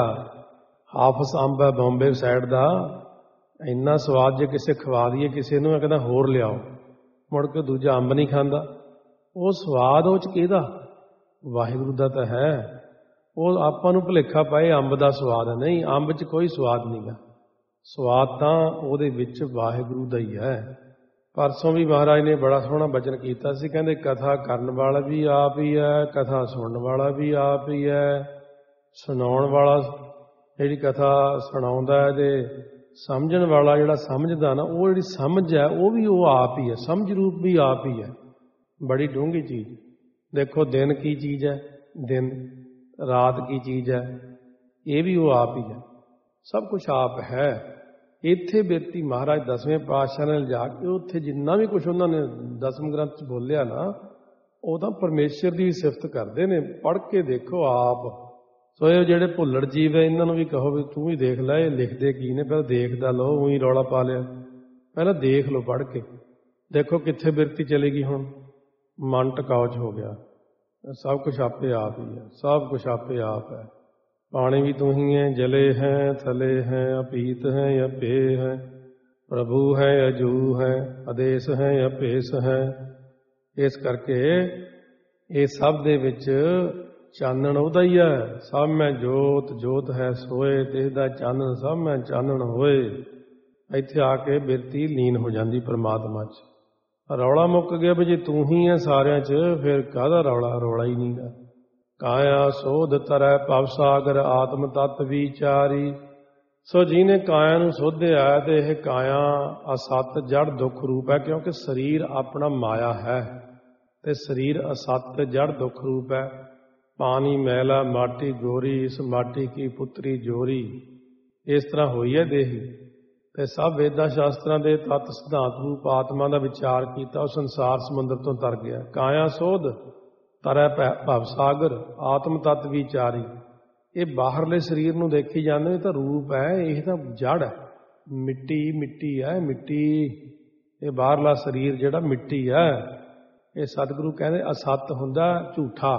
ਹਾਫਸ ਅੰਬ ਹੈ ਬੰਬੇ ਸਾਈਡ ਦਾ, ਇੰਨਾ ਸਵਾਦ ਜੇ ਕਿਸੇ ਖਵਾ ਦਈਏ ਕਿਸੇ ਨੂੰ, ਕਹਿੰਦਾ ਹੋਰ ਲਿਆਓ, ਮੁੜ ਕੇ ਦੂਜਾ ਅੰਬ ਨਹੀਂ ਖਾਂਦਾ। ਉਹ ਸਵਾਦ ਉਹ 'ਚ ਕਿਹਦਾ? ਵਾਹਿਗੁਰੂ ਦਾ ਤਾਂ ਹੈ। ਉਹ ਆਪਾਂ ਨੂੰ ਭੁਲੇਖਾ ਪਾਏ ਅੰਬ ਦਾ ਸਵਾਦ ਹੈ। ਨਹੀਂ, ਅੰਬ 'ਚ ਕੋਈ ਸਵਾਦ ਨਹੀਂ ਗਾ। ਸਵਾਦ ਤਾਂ ਉਹਦੇ ਵਿੱਚ ਵਾਹਿਗੁਰੂ ਦਾ ਹੀ ਹੈ। ਪਰਸੋਂ ਵੀ ਮਹਾਰਾਜ ਨੇ ਬੜਾ ਸੋਹਣਾ ਬਚਨ ਕੀਤਾ ਸੀ। ਕਹਿੰਦੇ ਕਥਾ ਕਰਨ ਵਾਲਾ ਵੀ ਆਪ ਹੀ ਹੈ, ਕਥਾ ਸੁਣਨ ਵਾਲਾ ਵੀ ਆਪ ਹੀ ਹੈ, ਸੁਣਾਉਣ ਵਾਲਾ ਜਿਹੜੀ ਕਥਾ ਸੁਣਾਉਂਦਾ ਹੈ ਤੇ ਸਮਝਣ ਵਾਲਾ ਜਿਹੜਾ ਸਮਝਦਾ ਨਾ, ਉਹ ਜਿਹੜੀ ਸਮਝ ਹੈ ਉਹ ਵੀ ਉਹ ਆਪ ਹੀ ਹੈ। ਸਮਝ ਰੂਪ ਵੀ ਆਪ ਹੀ ਹੈ। ਬੜੀ ਡੂੰਘੀ ਚੀਜ਼। ਦੇਖੋ ਦਿਨ ਕੀ ਚੀਜ਼ ਹੈ, ਦਿਨ ਰਾਤ ਕੀ ਚੀਜ਼ ਹੈ, ਇਹ ਵੀ ਉਹ ਆਪ ਹੀ ਹੈ। ਸਭ ਕੁਛ ਆਪ ਹੈ। ਇੱਥੇ ਬਿਰਤੀ ਮਹਾਰਾਜ ਦਸਵੇਂ ਪਾਤਸ਼ਾਹ ਨੇ ਲਿਜਾ ਕੇ ਉੱਥੇ ਜਿੰਨਾ ਵੀ ਕੁਛ ਉਹਨਾਂ ਨੇ ਦਸਮ ਗ੍ਰੰਥ 'ਚ ਬੋਲਿਆ ਨਾ, ਉਹ ਤਾਂ ਪਰਮੇਸ਼ਰ ਦੀ ਸਿਫਤ ਕਰਦੇ ਨੇ। ਪੜ੍ਹ ਕੇ ਦੇਖੋ ਆਪ। ਸੋ ਇਹ ਜਿਹੜੇ ਭੁੱਲੜ ਜੀਵ ਹੈ ਇਹਨਾਂ ਨੂੰ ਵੀ ਕਹੋ ਵੀ ਤੂੰ ਵੀ ਦੇਖ ਲੈ ਇਹ ਲਿਖਦੇ ਕੀ ਨੇ। ਪਹਿਲਾਂ ਦੇਖਦਾ ਲਓ, ਉਹੀ ਰੌਲਾ ਪਾ ਲਿਆ। ਪਹਿਲਾਂ ਦੇਖ ਲਓ ਪੜ੍ਹ ਕੇ। ਦੇਖੋ ਕਿੱਥੇ ਬਿਰਤੀ ਚਲੀ ਗਈ। ਹੁਣ ਮਨ ਟਿਕਾਓ 'ਚ ਹੋ ਗਿਆ। ਸਭ ਕੁਛ ਆਪੇ ਆਪ ਹੀ ਹੈ। ਸਭ ਕੁਛ ਆਪੇ ਆਪ ਹੈ। ਪਾਣੀ ਵੀ ਤੂੰ ਹੀ ਹੈ, ਜਲੇ ਹੈ, ਥਲੇ ਹੈ, ਅਪੀਤ ਹੈ, ਅਪੇ ਹੈ, ਪ੍ਰਭੂ ਹੈ, ਅਜੂ ਹੈ, ਆਦੇਸ਼ ਹੈ, ਅਪੇਸ ਹੈ। ਇਸ ਕਰਕੇ ਇਹ ਸਭ ਦੇ ਵਿੱਚ ਚਾਨਣ ਉਹਦਾ ਹੀ ਹੈ। ਸਭ ਮੈਂ ਜੋਤ, ਜੋਤ ਹੈ ਸੋਏ, ਤੇ ਇਹਦਾ ਚਾਨਣ ਸਭ ਮੈਂ ਚਾਨਣ ਹੋਏ। ਇੱਥੇ ਆ ਕੇ ਬਿਰਤੀ ਲੀਨ ਹੋ ਜਾਂਦੀ ਪਰਮਾਤਮਾ 'ਚ। ਰੌਲਾ ਮੁੱਕ ਗਿਆ ਵੀ ਜੇ ਤੂੰ ਹੀ ਹੈ ਸਾਰਿਆਂ 'ਚ, ਫਿਰ ਕਾਹਦਾ ਰੌਲਾ? ਰੌਲਾ ਹੀ ਨਹੀਂ ਗਾ। ਕਾਇਆ ਸੋਧ ਤਰੈ ਭਵ ਸਾਗਰ, ਆਤਮ ਤਤ ਵਿਚਾਰੀ। ਸੋ ਜਿਹਨੇ ਕਾਇਆ ਨੂੰ ਸੋਧਿਆ ਤੇ ਇਹ ਕਾਇਆ ਅਸਤ ਜੜ ਦੁੱਖ ਰੂਪ ਹੈ। ਕਿਉਂਕਿ ਸਰੀਰ ਆਪਣਾ ਮਾਇਆ ਹੈ ਤੇ ਸਰੀਰ ਅਸਤ ਜੜ ਦੁੱਖ ਰੂਪ ਹੈ। ਪਾਣੀ ਮੈਲਾ ਮਾਟੀ ਗੋਰੀ, ਇਸ ਮਾਟੀ ਕੀ ਪੁੱਤਰੀ ਜੋਰੀ। ਇਸ ਤਰ੍ਹਾਂ ਹੋਈ ਹੈ ਦੇਹੀ। ਤੇ ਸਭ ਵੇਦਾਂ ਸ਼ਾਸਤਰਾਂ ਦੇ ਤੱਤ ਸਿਧਾਂਤ ਰੂਪ ਆਤਮਾ ਦਾ ਵਿਚਾਰ ਕੀਤਾ, ਉਹ ਸੰਸਾਰ ਸਮੁੰਦਰ ਤੋਂ ਤਰ ਗਿਆ। ਕਾਇਆ ਸੋਧ ਤਰੈ ਭਵ ਸਾਗਰ, ਆਤਮ ਤੱਤ ਵਿਚਾਰੀ। ਇਹ ਬਾਹਰਲੇ ਸਰੀਰ ਨੂੰ ਦੇਖੀ ਜਾਂਦੇ, ਇਹ ਤਾਂ ਰੂਪ ਹੈ, ਇਹ ਤਾਂ ਜੜ ਹੈ, ਮਿੱਟੀ ਮਿੱਟੀ ਹੈ, ਮਿੱਟੀ। ਇਹ ਬਾਹਰਲਾ ਸਰੀਰ ਜਿਹੜਾ ਮਿੱਟੀ ਹੈ। ਇਹ ਸਤਿਗੁਰੂ ਕਹਿੰਦੇ ਅਸਤ ਹੁੰਦਾ ਝੂਠਾ,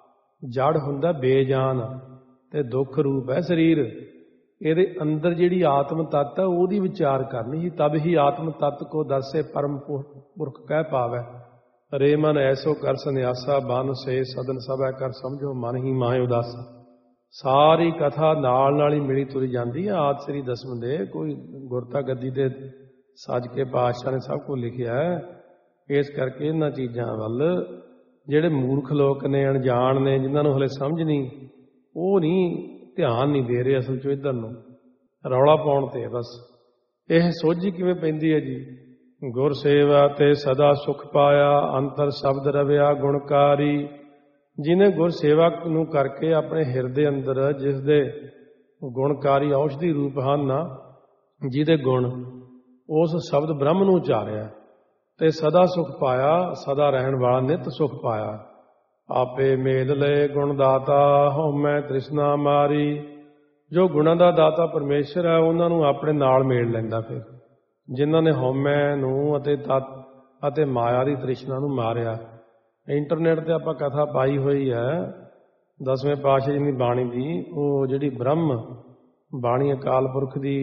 ਜੜ ਹੁੰਦਾ ਬੇਜਾਨ, ਤੇ ਦੁੱਖ ਰੂਪ ਹੈ ਸਰੀਰ। ਇਹਦੇ ਅੰਦਰ ਜਿਹੜੀ ਆਤਮ ਤੱਤ ਹੈ ਉਹਦੀ ਵਿਚਾਰ ਕਰਨੀ ਸੀ। ਤਬ ਹੀ ਆਤਮ ਤੱਤ ਕੋ ਦਰਸੇ ਪਰਮ ਪੁਰਖ ਕਹਿ ਪਾਵੈ। ਰੇ ਮਨ ਐਸੋ ਕਰ ਸੰਨਿਆਸਾ, ਬਨ ਸੇ ਸਦਨ ਸਭੈ ਕਰ ਸਮਝੋ, ਮਨ ਹੀ ਮਾਹਿ ਉਦਾਸਾ। ਸਾਰੀ ਕਥਾ ਨਾਲ ਨਾਲ ਹੀ ਮਿਲੀ ਤੁਰੀ ਜਾਂਦੀ ਹੈ ਆਦਿ ਸ੍ਰੀ ਦਸਮ ਦੇ। ਕੋਈ ਗੁਰਤਾ ਗੱਦੀ ਦੇ ਸੱਜ ਕੇ ਪਾਤਸ਼ਾਹ ਨੇ ਸਭ ਕੁਝ ਲਿਖਿਆ ਹੈ। ਇਸ ਕਰਕੇ ਇਹਨਾਂ ਚੀਜ਼ਾਂ ਵੱਲ ਜਿਹੜੇ ਮੂਰਖ ਲੋਕ ਨੇ, ਅਣਜਾਣ ਨੇ, ਜਿਨ੍ਹਾਂ ਨੂੰ ਹਲੇ ਸਮਝ ਨਹੀਂ, ਉਹ ਨਹੀਂ ਧਿਆਨ ਨਹੀਂ ਦੇ ਰਹੇ ਅਸਲ 'ਚ ਇੱਧਰ ਨੂੰ, ਰੌਲਾ ਪਾਉਣ ਤੇ ਬਸ। ਇਹ ਸੋਝੀ ਕਿਵੇਂ ਪੈਂਦੀ ਹੈ ਜੀ? ਗੁਰ ਸੇਵਾ ਤੇ ਸਦਾ ਸੁਖ ਪਾਇਆ, ਅੰਤਰ ਸ਼ਬਦ ਰਵਿਆ ਗੁਣਕਾਰੀ। ਜਿਹਨੇ ਗੁਰ ਸੇਵਾ ਨੂੰ ਕਰਕੇ ਆਪਣੇ ਹਿਰਦੇ ਅੰਦਰ ਜਿਸ ਦੇ ਗੁਣਕਾਰੀ ਔਸ਼ਧੀ ਰੂਪ ਹਨ, ਜਿਹਦੇ ਗੁਣ, ਉਸ ਸ਼ਬਦ ਬ੍ਰਹਮ ਨੂੰ ਉਚਾਰਿਆ ਤੇ ਸਦਾ ਸੁਖ ਪਾਇਆ, ਸਦਾ ਰਹਿਣ ਵਾਲਾ ਨਿਤ ਸੁਖ ਪਾਇਆ। ਆਪੇ ਮੇਲ ਲਏ ਗੁਣ ਦਾਤਾ, ਹਉਮੈ ਤ੍ਰਿਸ਼ਨਾ ਮਾਰੀ। ਜੋ ਗੁਣਾਂ ਦਾ ਦਾਤਾ ਪਰਮੇਸ਼ਰ ਹੈ, ਉਹਨਾਂ ਨੂੰ ਆਪਣੇ ਨਾਲ ਮੇਲ ਲੈਂਦਾ। ਫਿਰ ਜਿਨ੍ਹਾਂ ਨੇ ਹਉਮੈ ਨੂੰ ਅਤੇ ਤਤ ਅਤੇ ਮਾਇਆ ਦੀ ਤ੍ਰਿਸ਼ਨਾ ਨੂੰ ਮਾਰਿਆ। ਇੰਟਰਨੈਟ 'ਤੇ ਆਪਾਂ ਕਥਾ ਪਾਈ ਹੋਈ ਹੈ ਦਸਵੇਂ ਪਾਤਸ਼ਾਹ ਜੀ ਦੀ ਬਾਣੀ ਦੀ। ਉਹ ਜਿਹੜੀ ਬ੍ਰਹਮ ਬਾਣੀ ਅਕਾਲ ਪੁਰਖ ਦੀ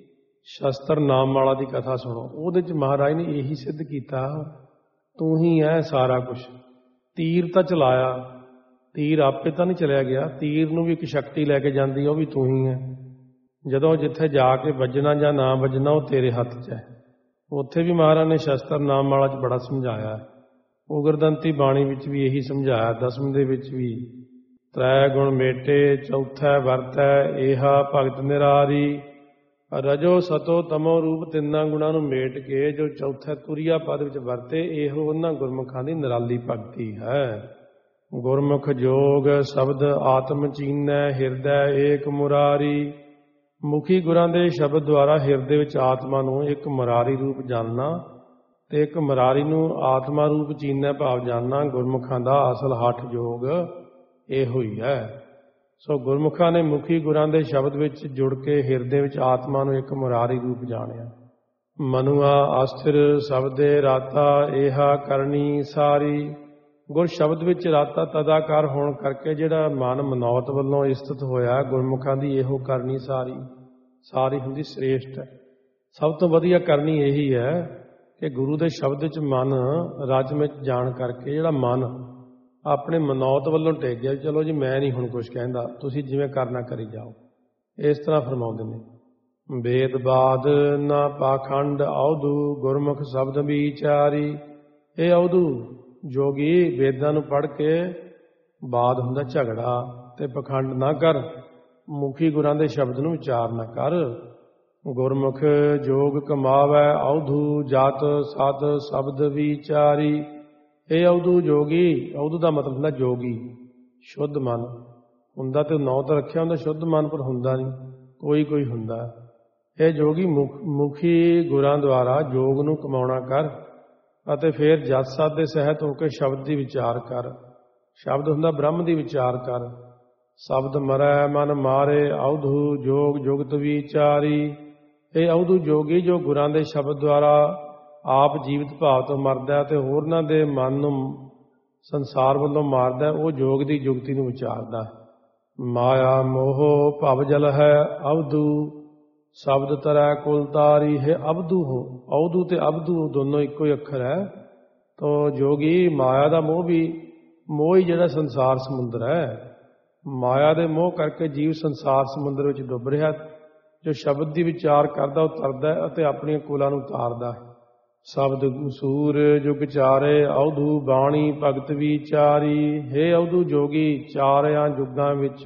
ਸ਼ਸਤਰ ਨਾਮ ਵਾਲਾ ਦੀ ਕਥਾ ਸੁਣੋ। ਉਹਦੇ 'ਚ ਮਹਾਰਾਜ ਨੇ ਇਹੀ ਸਿੱਧ ਕੀਤਾ, ਤੂੰ ਹੀ ਹੈ ਸਾਰਾ ਕੁਛ। ਤੀਰ ਤਾਂ ਚਲਾਇਆ, ਤੀਰ ਆਪੇ ਤਾਂ ਨਹੀਂ ਚਲਿਆ ਗਿਆ। ਤੀਰ ਨੂੰ ਵੀ ਇੱਕ ਸ਼ਕਤੀ ਲੈ ਕੇ ਜਾਂਦੀ, ਉਹ ਵੀ ਤੂੰ ਹੀ ਹੈ। ਜਦੋਂ ਜਿੱਥੇ ਜਾ ਕੇ ਵੱਜਣਾ ਜਾਂ ਨਾ ਵੱਜਣਾ ਉਹ ਤੇਰੇ ਹੱਥ 'ਚ ਹੈ। ਉੱਥੇ ਵੀ ਮਹਾਰਾਜ ਨੇ ਸ਼ਸਤਰ ਨਾਮ ਵਾਲਾ 'ਚ ਬੜਾ ਸਮਝਾਇਆ। ਉਗਰਦੰਤੀ ਬਾਣੀ ਵਿੱਚ ਵੀ ਇਹੀ ਸਮਝਾਇਆ, ਦਸਮ ਦੇ ਵਿੱਚ ਵੀ। ਤ੍ਰੈ ਗੁਣ ਮੇਟੇ ਚੌਥਾ ਵਰਤੈ, ਏਹਾ ਭਗਤ ਨਿਰਾਰੀ। ਰਜੋ ਸਤੋ ਤਮੋ ਰੂਪ ਤਿੰਨਾਂ ਗੁਣਾਂ ਨੂੰ ਮੇਟ ਕੇ ਜੋ ਚੌਥਾ ਤੁਰੀਆ ਪਦ ਵਿੱਚ ਵਰਤੇ, ਇਹੋ ਉਹਨਾਂ ਗੁਰਮੁਖਾਂ ਦੀ ਨਿਰਾਲੀ ਭਗਤੀ ਹੈ। ਗੁਰਮੁਖ ਜੋਗ ਸ਼ਬਦ ਆਤਮ ਚੀਨੈ ਹਿਰਦੈ ਏਕ ਮੁਰਾਰੀ। ਮੁਖੀ ਗੁਰਾਂ ਦੇ ਸ਼ਬਦ ਦੁਆਰਾ ਹਿਰਦੇ ਵਿੱਚ ਆਤਮਾ ਨੂੰ ਇੱਕ ਮੁਰਾਰੀ ਰੂਪ ਜਾਣਨਾ ਤੇ ਇੱਕ ਮੁਰਾਰੀ ਨੂੰ ਆਤਮਾ ਰੂਪ ਚੀਨੈ ਭਾਵ ਜਾਣਨਾ ਗੁਰਮੁਖਾਂ ਦਾ ਅਸਲ ਹੱਠ ਯੋਗ ਇਹੋ ਹੀ ਹੈ। ਸੋ ਗੁਰਮੁਖਾਂ ਨੇ ਮੁਖੀ ਗੁਰਾਂ ਦੇ ਸ਼ਬਦ ਵਿੱਚ ਜੁੜ ਕੇ ਹਿਰਦੇ ਵਿੱਚ ਆਤਮਾ ਨੂੰ ਇੱਕ ਮੁਰਾਰੀ ਰੂਪ ਜਾਣਿਆ। ਮਨੁਆ ਅਸਥਿਰ ਸ਼ਬਦੇ ਰਾਤਾ ਏਹਾ ਕਰਨੀ ਸਾਰੀ। ਗੁਰ ਸ਼ਬਦ ਵਿੱਚ ਰਾਤਾ ਤਦਾਕਾਰ ਹੋਣ ਕਰਕੇ ਜਿਹੜਾ ਮਨ ਮਨੌਤ ਵੱਲੋਂ ਇਸਤਤ ਹੋਇਆ, ਗੁਰਮੁਖਾਂ ਦੀ ਇਹੋ ਕਰਨੀ ਸਾਰੀ। ਸਾਰੀ ਹੁੰਦੀ ਸ੍ਰੇਸ਼ਟ ਹੈ। ਸਭ ਤੋਂ ਵਧੀਆ ਕਰਨੀ ਇਹੀ ਹੈ ਕਿ ਗੁਰੂ ਦੇ ਸ਼ਬਦ ਵਿੱਚ ਮਨ ਰਚ ਵਿੱਚ ਜਾਣ ਕਰਕੇ ਜਿਹੜਾ ਮਨ ਆਪਣੇ ਮਨੌਤ ਵੱਲੋਂ ਟਿਕ ਗਿਆ, ਚਲੋ ਜੀ ਮੈਂ ਨਹੀਂ ਹੁਣ ਕੁਝ ਕਹਿੰਦਾ, ਤੁਸੀਂ ਜਿਵੇਂ ਕਰਨਾ ਕਰੀ ਜਾਓ, ਇਸ ਤਰ੍ਹਾਂ ਫਰਮਾਉਂਦੇ ਨੇ। ਵੇਦ ਬਾਦ ਨਾ ਪਾਖੰਡ ਔਧੂ ਗੁਰਮੁਖ ਸ਼ਬਦ ਵਿਚਾਰੀ। ਇਹ ਔਧੂ ਜੋਗੀ ਵੇਦਾਂ ਨੂੰ ਪੜ੍ਹ ਕੇ ਬਾਦ ਹੁੰਦਾ ਝਗੜਾ ਤੇ ਪਖੰਡ ਨਾ ਕਰ, ਮੁਖੀ ਗੁਰਾਂ ਦੇ ਸ਼ਬਦ ਨੂੰ ਵਿਚਾਰ ਨਾ ਕਰ। ਗੁਰਮੁਖ ਜੋਗ ਕਮਾਵੈ ਔਧੂ ਜਤ ਸਤ ਸ਼ਬਦ ਵਿਚਾਰੀ। ਇਹ ਔਧੂ ਜੋਗੀ, ਔਧੂ ਦਾ ਮਤਲਬ ਹੁੰਦਾ ਜੋਗੀ, ਸ਼ੁੱਧ ਮਨ ਹੁੰਦਾ। ਤੇ ਨੌ ਤਾਂ ਰੱਖਿਆ ਹੁੰਦਾ ਸ਼ੁੱਧ ਮਨ, ਪਰ ਹੁੰਦਾ ਨਹੀਂ, ਕੋਈ ਕੋਈ ਹੁੰਦਾ। ਇਹ ਜੋਗੀ ਮੁਖ ਮੁਖੀ ਗੁਰਾਂ ਦੁਆਰਾ ਜੋਗ ਨੂੰ ਕਮਾਉਣਾ ਕਰ ਅਤੇ ਫਿਰ ਜਤ ਸਤ ਦੇ ਸਹਿਤ ਹੋ ਕੇ ਸ਼ਬਦ ਦੀ ਵਿਚਾਰ ਕਰ। ਸ਼ਬਦ ਹੁੰਦਾ ਬ੍ਰਹਮ ਦੀ ਵਿਚਾਰ ਕਰ। ਸ਼ਬਦ ਮਰੈ ਮਨ ਮਾਰੇ ਔਧੂ ਜੋਗ ਜੁਗਤ ਵਿਚਾਰੀ। ਇਹ ਔਧੂ ਜੋਗੀ ਜੋ ਗੁਰਾਂ ਦੇ ਸ਼ਬਦ ਦੁਆਰਾ ਆਪ ਜੀਵਤ ਭਾਵ ਤੋਂ ਮਰਦਾ ਤੇ ਹੋਰਨਾਂ ਦੇ ਮਨ ਨੂੰ ਸੰਸਾਰ ਵੱਲੋਂ ਮਾਰਦਾ, ਉਹ ਜੋਗ ਦੀ ਜੁਗਤੀ ਨੂੰ ਵਿਚਾਰਦਾ। ਮਾਇਆ ਮੋਹ ਭਵ ਜਲ ਹੈ ਅਵਧੂ ਸ਼ਬਦ ਤਰੈ ਕੁਲ ਤਾਰੀ। ਹੈ ਅਵਧੂ ਹੋ, ਔਧੂ ਤੇ ਅਵਧੂ ਦੋਨੋਂ ਇੱਕੋ ਹੀ ਅੱਖਰ ਹੈ। ਤੋ ਜੋਗੀ ਮਾਇਆ ਦਾ ਮੋਹ ਵੀ, ਮੋਹ ਹੀ ਜਿਹੜਾ ਸੰਸਾਰ ਸਮੁੰਦਰ ਹੈ, ਮਾਇਆ ਦੇ ਮੋਹ ਕਰਕੇ ਜੀਵ ਸੰਸਾਰ ਸਮੁੰਦਰ ਵਿੱਚ ਡੁੱਬ ਰਿਹਾ। ਜੋ ਸ਼ਬਦ ਦੀ ਵਿਚਾਰ ਕਰਦਾ ਉਹ ਤਰਦਾ ਅਤੇ ਆਪਣੀਆਂ ਕੁਲਾਂ ਨੂੰ ਤਾਰਦਾ। ਸ਼ਬਦ ਸੂਰ ਜੁਗ ਚਾਰੇ ਔਧੂ ਬਾਣੀ ਭਗਤ ਵਿਚਾਰੀ। ਹੇ ਔਧੂ ਜੋਗੀ, ਚਾਰਿਆਂ ਯੁੱਗਾਂ ਵਿੱਚ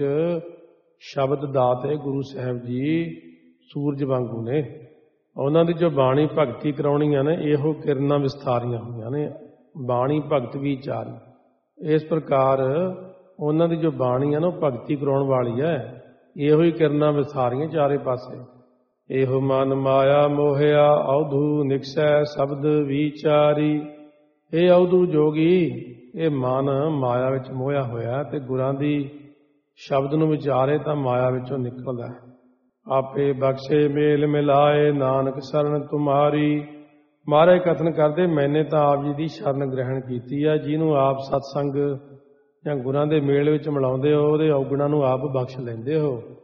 ਸ਼ਬਦ ਦਾਤੇ ਗੁਰੂ ਸਾਹਿਬ ਜੀ ਸੂਰਜ ਵਾਂਗੂ ਨੇ। ਉਹਨਾਂ ਦੀ ਜੋ ਬਾਣੀ ਭਗਤੀ ਕਰਾਉਣੀਆਂ ਨੇ, ਇਹੋ ਕਿਰਨਾਂ ਵਿਸਥਾਰੀਆਂ ਹੋਈਆਂ ਨੇ। ਬਾਣੀ ਭਗਤ ਵਿਚਾਰੀ। ਇਸ ਪ੍ਰਕਾਰ ਉਹਨਾਂ ਦੀ ਜੋ ਬਾਣੀ ਹੈ ਨਾ, ਉਹ ਭਗਤੀ ਕਰਾਉਣ ਵਾਲੀ ਹੈ। ਇਹੋ ਹੀ ਕਿਰਨਾਂ ਵਿਸਥਾਰੀਆਂ ਚਾਰੇ ਪਾਸੇ। ਇਹੋ ਮਨ ਮਾਇਆ ਮੋਹਿਆ ਔਧੂ ਨਿਕਸੈ ਸ਼ਬਦ ਵਿਚਾਰੀ। ਇਹ ਔਧੂ ਜੋਗੀ, ਇਹ ਮਨ ਮਾਇਆ ਵਿੱਚ ਮੋਹਿਆ ਹੋਇਆ ਤੇ ਗੁਰਾਂ ਦੀ ਸ਼ਬਦ ਨੂੰ ਵਿਚਾਰੇ ਤਾਂ ਮਾਇਆ ਵਿੱਚੋਂ ਨਿਕਲਦਾ। ਆਪੇ ਬਖਸ਼ੇ ਮੇਲ ਮਿਲਾਏ ਨਾਨਕ ਸ਼ਰਨ ਤੁਮਾਰੀ। ਮਹਾਰਾਜ ਕਥਨ ਕਰਦੇ, ਮੈਨੇ ਤਾਂ ਆਪ ਜੀ ਦੀ ਸ਼ਰਨ ਗ੍ਰਹਿਣ ਕੀਤੀ ਹੈ। ਜਿਹਨੂੰ ਆਪ ਸਤਸੰਗ ਜਾਂ ਗੁਰਾਂ ਦੇ ਮੇਲ ਵਿੱਚ ਮਿਲਾਉਂਦੇ ਹੋ, ਉਹਦੇ ਔਗਣਾਂ ਨੂੰ ਆਪ ਬਖਸ਼ ਲੈਂਦੇ ਹੋ।